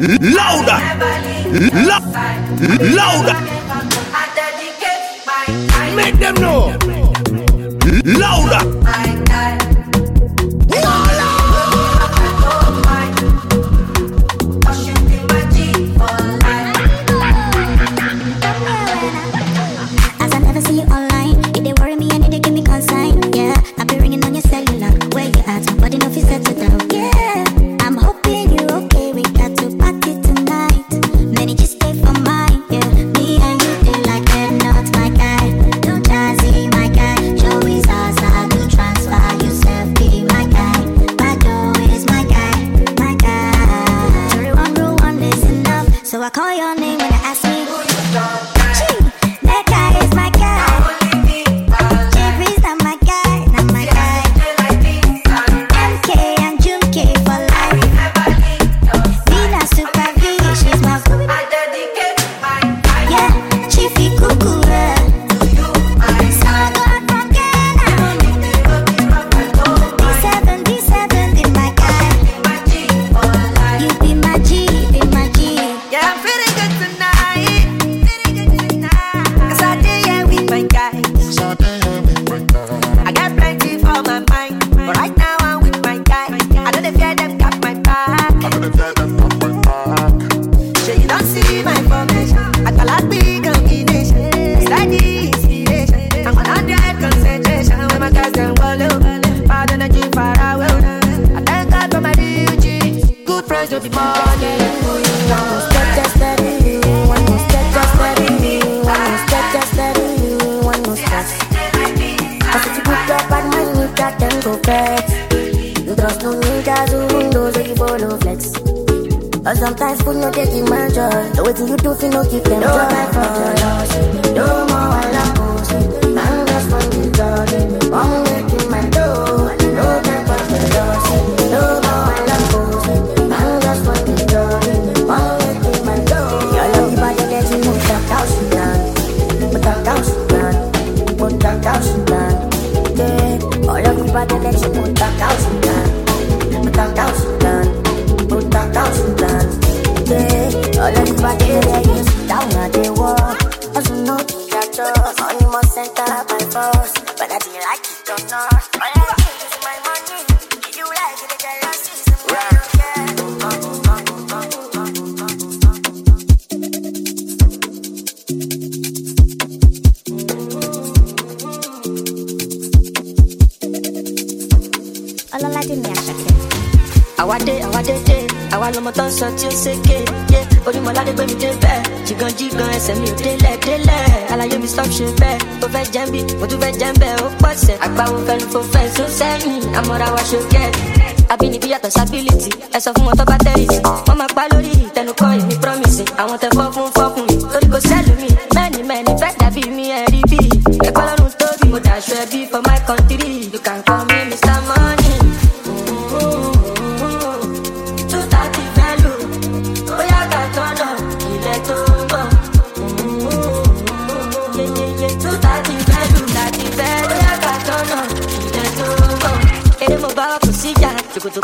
Louder. Lo- louder. Make them know. Louder. As I never see you online, it they worry me and it they give me consign. Yeah, I be ringing on your cellular. Where you at? But enough is settled down. Yeah, I'm hoping you're okay. We got to party tonight. Many just stay for mine. Yeah, me and you they like they're not my guy. Don't jazzy my guy. Show his ass how to transfer yourself. Be my guy. My dough is my guy. My guy. Sorry, one rule one is enough. So I call your name when I ask me who you love. That guy is my guy. Jerry's not my guy, not my guy. M K and Junke for life. Vina Super V, she's my boo. Yeah, Chiefy Cuckoo. So I got from Ghana. D seven, D seven, be my guy. You be my G, be my G. Yeah, I'm feeling good tonight. Cause I did yeah with my guys. I got plenty for my mind, but right now I'm with my guy. I know they fear them got my back. So you don't see my formation. I call out big combination. Steady inspiration. I'm on hundred concentration. When my guys them wallow, bad energy far away. I thank God for my real G's. Good friends to the morning. Step, just steady, one more step, just steady, one more step, just steady, one more step. Cause if you put your bad mind, you got them go flex. You trust no ninjas who knows that you follow flex. But sometimes food no take you my joy. The way you do, you no keep them joy. No time for jealousy, no more I love pussy. I'm just from the garden, I'm making my dough. No time for jealousy, no more I love pussy. I'm just from the garden, I'm making my dough. Your love, you body let you move that house down, put that house down, put that house down. Yeah, all of you body let you move that house down, put that house down, put that house down. Yeah, all of you body let you sit down at the wall. Also know that you're only more center by force, but I do like it or not. All I need is my money. If you like it, the jealousy is Àwa dé, àwa dé dé, àwa lọmọ tó ń sọ tí ó ṣèké. Orímọ̀ládé gbé mi dé bẹ́ẹ̀, jìgàn jìgàn ẹsẹ̀ mi ò délẹ̀ délẹ̀. Àlàyé mi stop ṣe bẹ́ẹ̀, ó fẹ́ jẹ́ ń bí, mo tún fẹ́ jẹ́ ń bẹ́ẹ̀, ó pọ̀sẹ̀. Àgbáwo fẹ́ni fò fẹ́ sún sẹ́yìn, àmọ́ra wa ṣe gẹ̀ẹ́dì. Abínibí yàtọ̀ sábílìtì, ẹ sọ fún wọn tó bá tẹ́rìsì. Wọ́n máa pa lórí ìtẹnukọ́ ìmí promising. Àwọn tẹ fọ́ fún fọ́ fún mi, torí kò sẹ́lù mi. Mẹ́ni mẹ́ni fẹ́ dàbí mi ẹ̀rí bí. Ẹ̀kọ́ lọ́run tóbi, mo dàṣọ ẹbí for my country. You can call me Mister Money. Move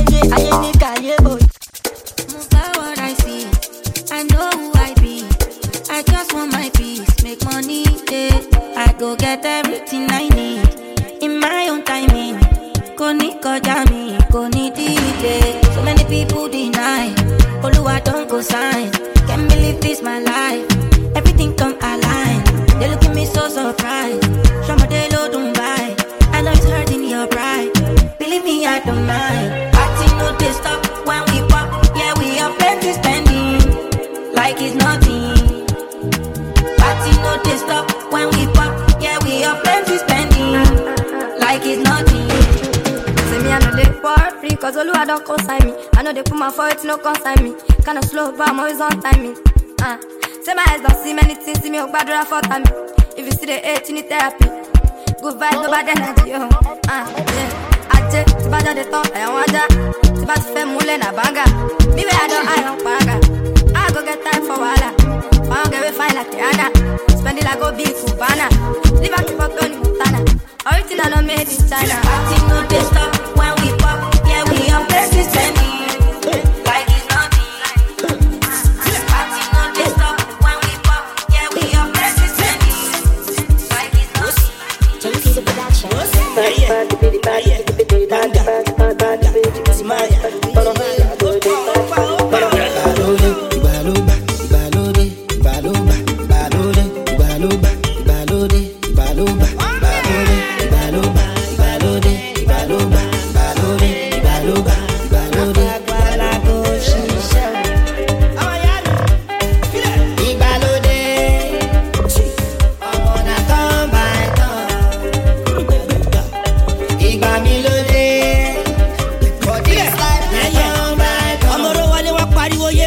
what I see, I know who I be. I just want my peace, make money, yeah. I go get everything I need in my own timing. Go need Kojami, go need D J. So many people deny, Oluwa don't go sign. Can't believe this my life, everything come align. They look at me so surprised. Show me they low don't buy. I know it's hurting your pride. Believe me, I don't mind. Party no they stop when we pop. Yeah, we are plenty spending like it's nothing. Party no they stop when we pop. Yeah, we are plenty spending like it's nothing. Say me I know they worry, cause Oluwa don't consign me. I know they put my foot, no consign me. Kinda slow, but I'm always on timing. Uh. Say my eyes don't see many things, see me a bad for time. If you see the hate, you need therapy. Good vibes, no bad energy, yo. Uh, yeah. Aje, si ba jade ton, I want ja. Si ba ti fe mule na banga. Me where I don't, I don't paga. I go get time for wala. I don't get we fine like Rihanna. Spend it like go big Cubana. Live out for Tony Montana. Original no made in China. Party no they stop when we pop. Yeah, we on places spending like it's nothing.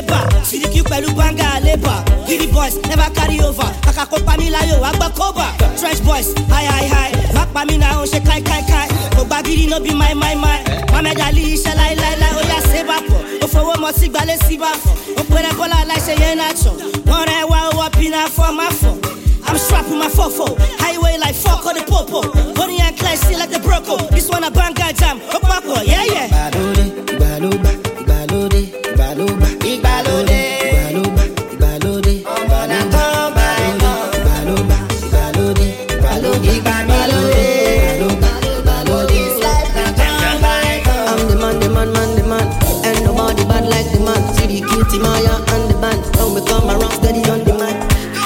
labor. See the cube pẹ̀lú banga labor. Giddy boys never carry over. Kàkà kó pa mí láyò, wá gbọ́ cover. Trench boys, high high high. Má pa mí náà, ó ṣe káì káì káì. Kò gba gidi no be my my my. Mohammed Ali iṣẹ́ láíláíláí, ó yà ṣe bá pọ̀. Ó fowó mọ sí gbalẹ̀ sí bá fọ̀. Ó pèrè bọ́lá aláìṣe yẹn náà tọ̀. Wọ́n rẹ̀ wá owó pínà fọ́ máa fọ̀. I'm strapping my fofo, highway like fuck on the popo. Honey and Clash, see like the broco. This one a banga jam, opako, yeah yeah. Balode, baloba, balode, baloba, balode, baloba, balode, baloba, baloba, balode, balode, balode, I'm the man, the man, man, the man. Ain't nobody bad like the man. See the cutie Maya and the band. When we come around, steady on the man.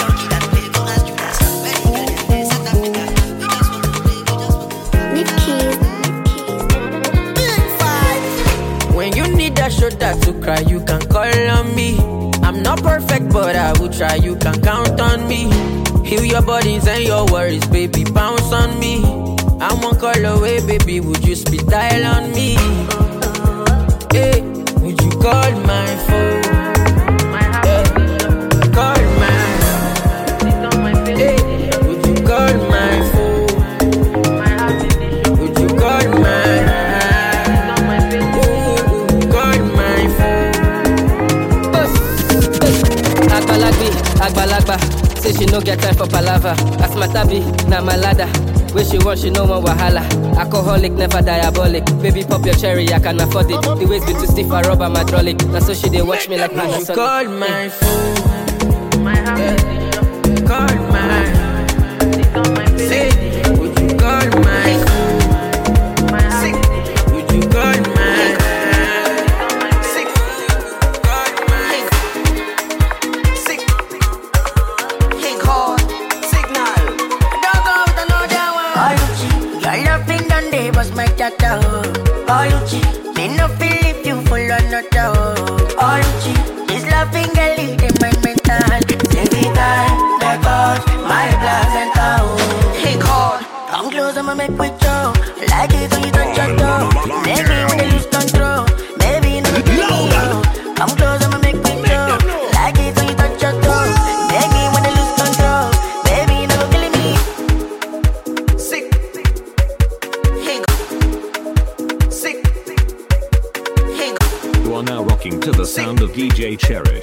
Shoulder to cry, you can call on me. I'm not perfect, but I will try. You can count on me. Heal your bodies and your worries, baby. Bounce on me. I'm one call away, baby. Would you speed dial on me? Hey, would you call my phone? Yeah. Call my. Hey, would you call my phone? Would you call my? Agbalagba, say she no get time for palava. As my tabi, na my ladder. Where she want, she no want wahala. Alcoholic, never diabolic. Baby, pop your cherry, I can afford it. The waist be too stiff, I rubber my hydraulic. Now so she they watch me like man. You call my phone. Yeah. Call my. Say, would you call my phone? Would you call my? Oh, you cheat, me no feel if you full or not. Oh, you cheat, this laughing girl leave them my mental. Every time, back out, my placenta. Hey God, come close, I'ma make with you. Like it when you touch your toe. Make me when you lose control. Maybe you never feel me. Come close, I'ma make with you. Like it when you touch your toe. Make me when you lose control. Maybe you never feel me. Sick. You are now rocking to the sound of D J Cherish.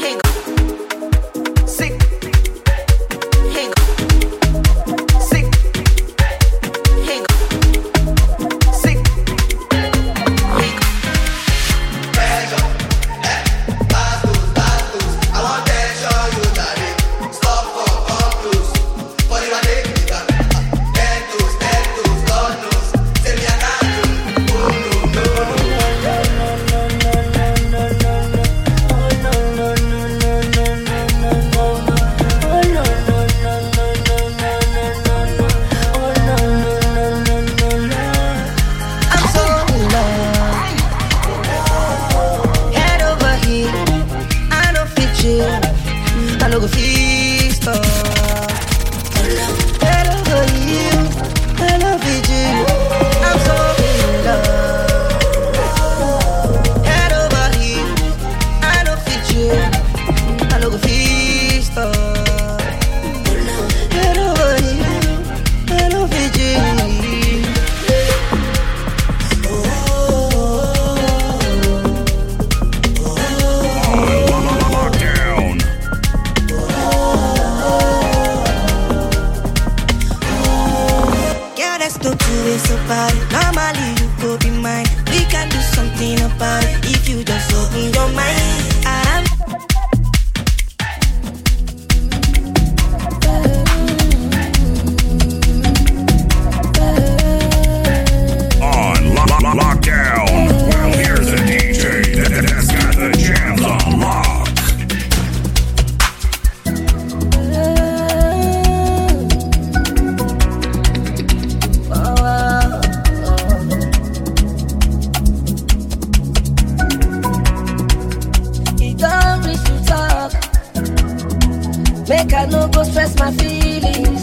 Make I no go stress my feelings.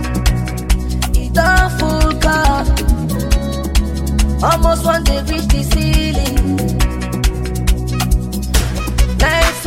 It don't full car. Almost one day reach the ceiling. Night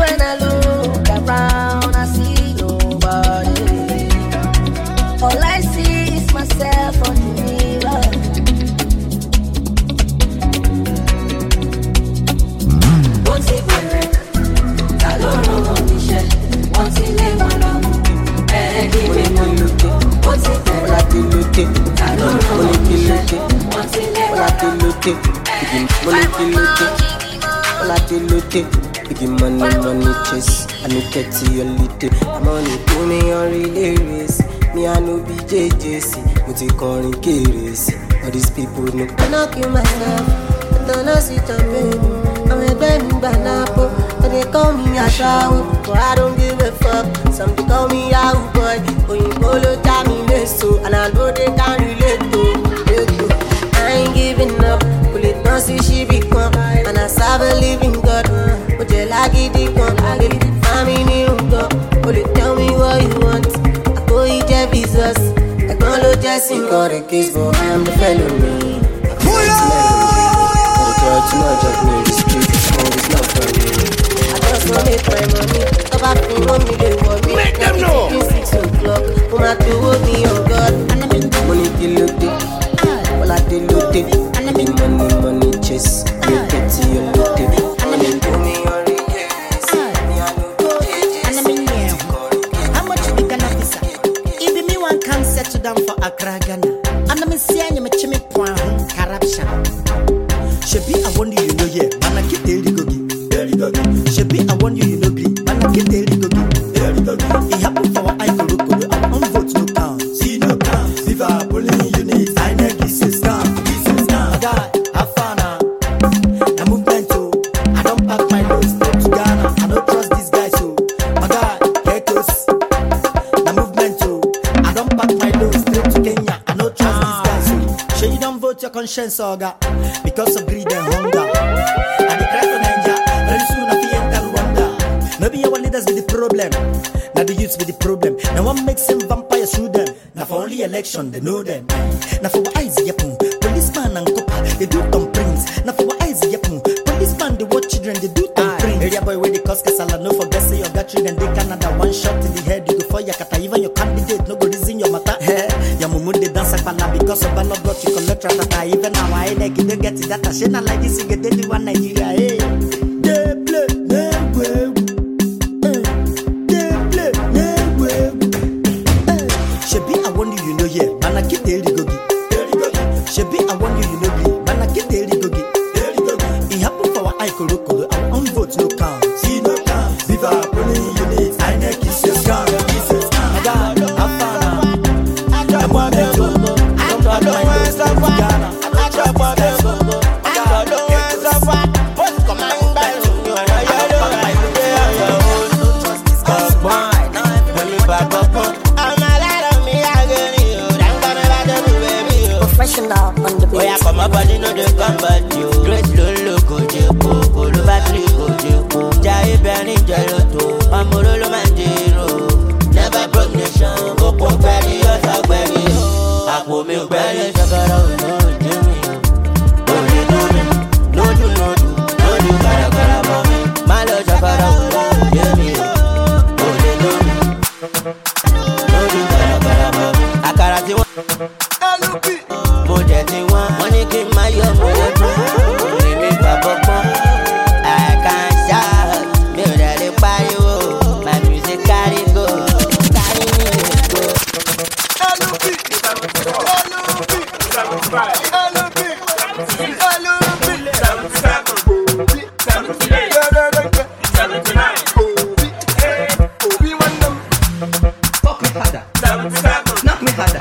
lote, biggie money kill lote. All I do lote, biggie money money chase. I need thirty your little. Money do me on relay race. Me I no be J J C, but you calling K race. All these people know. I knock you myself, I don't know sit on baby. I'm a baby banapo, but they call me a shower. But I don't give a fuck. Some they call me a boy. When you go to Jamie so, and I know they can't relate to. I ain't giving up. Pull it down, see she become. And I serve a living God. But you like it, they come. I get it, I'm in it. Pull it, tell me what you want. I go eat your visas. I go to Jesse, got a case, but I am the felony. Pull up! To not just me, the street is cold, it's not for me. I just wanna make my money. Come back to mommy, they want me. Make them know. Six o'clock, come out to hold me, oh God. Money kill lote, all I do lote. Biggie money money chase, you get to your lote. Money do me on regrets. Me I know the judges. How much we gonna visa? If me one come settle down for Accra, Ghana, and I'm saying you me chimney point corruption. Shebi, I want you, you know, yeah. Man, I keep telling you, Shebi, I want you, you know, man, I keep telling you, it happened for our icon, our own votes no count. See, no count. If I polling units, I know this is scam. This is scam. My guy, have fun now. I move to, I don't pack my nose straight to Ghana. I don't trust these guys, so. My guy, get us. I move to, I don't pack my nose straight to Kenya. I don't trust these guys, so. Sure, you don't vote your conscience, Oga. Because of greed and hunger. And the cry for Nigeria, very soon I feel enter Rwanda. Maybe our leaders be the problem. Now the youths be the problem. Now one makes them vampires through them. Now for only election, they know them. Now for what eyes, yepun. Policeman and copper, they do tom prints. Now for what eyes, yepun. Policeman, they watch children, they do tom prints. Area boy, where they cause casala, no forget say you got children, they Canada. One shot in the head, you go for your kata. Even your candidate, no go reason your matter. Your mumu, they dance a pala because of ballot got you collect ratata. Even now, I ain't get get it. That I shouldn't like this, you get the one Nigeria, hey. They play, they play. They play, they play. Shebi, I want you, you know, yeah. Man, I keep telling you, Shebi, I want you, you know, man, I keep telling you, it happened for our icon, our own votes no count. See, no count. If I polling units, I know kiss your scam. I got have fun now. I'm one man, too. I don't got my nose to Ghana. I don't got my come up and you know they come back you. Great lolo go jepo, olo battery go jepo. Jai Benny Jeloto, Amorolo Mandiro. Never broke nation, go pop berry or sagberry. Akwo mi berry sagara no Jimmy. Only do me, no do no do, no do gara gara for me. Malo sagara no Jimmy. Only do me, no do gara gara for me. Akara ti won. Mo jẹ ti wọn, wọ́n ní kí n máa yọ mo yẹ fún. Orí mi bàbọ̀ pọ́n, I can shout. Mi ò dẹ̀ lè pariwo, my music carry go, carry me go. L O P, L O P, L O P, L O P, Obi one them, fuck me harder, knock me harder.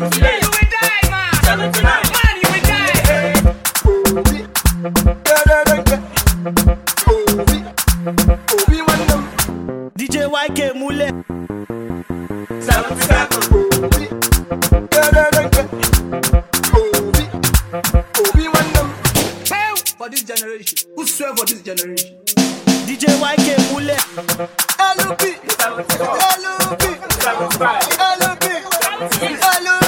D J Y K Mule. For this generation, who swear for this generation? D J Y K Mule. L O P, L O P, L O P, L O P, L O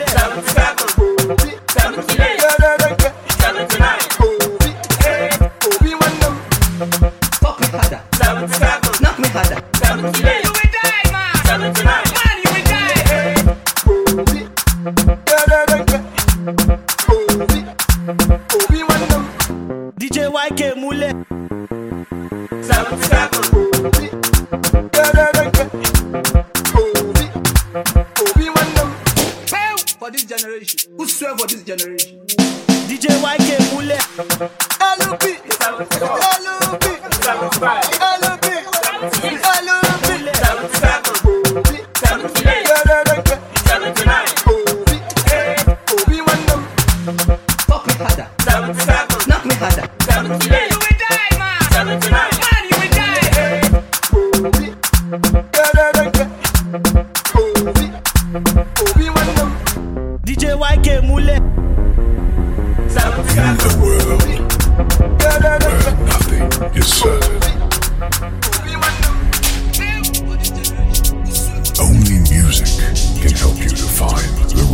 P, one them. Fuck me harder, knock me harder. You will die, man. Man, you will die. Obi one them. D J Y K Mule. Obi one them. For this generation, who swear for this generation? D J Y K Mule.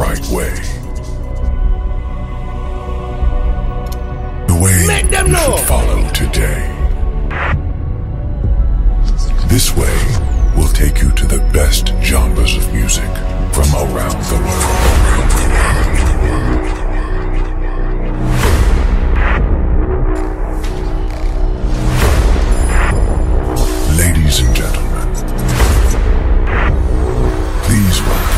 right way. The way Make them you know. should follow today. This way will take you to the best genres of music from around the world. Ladies and gentlemen, please welcome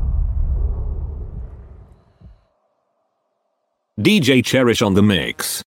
D J Cherish on the mix.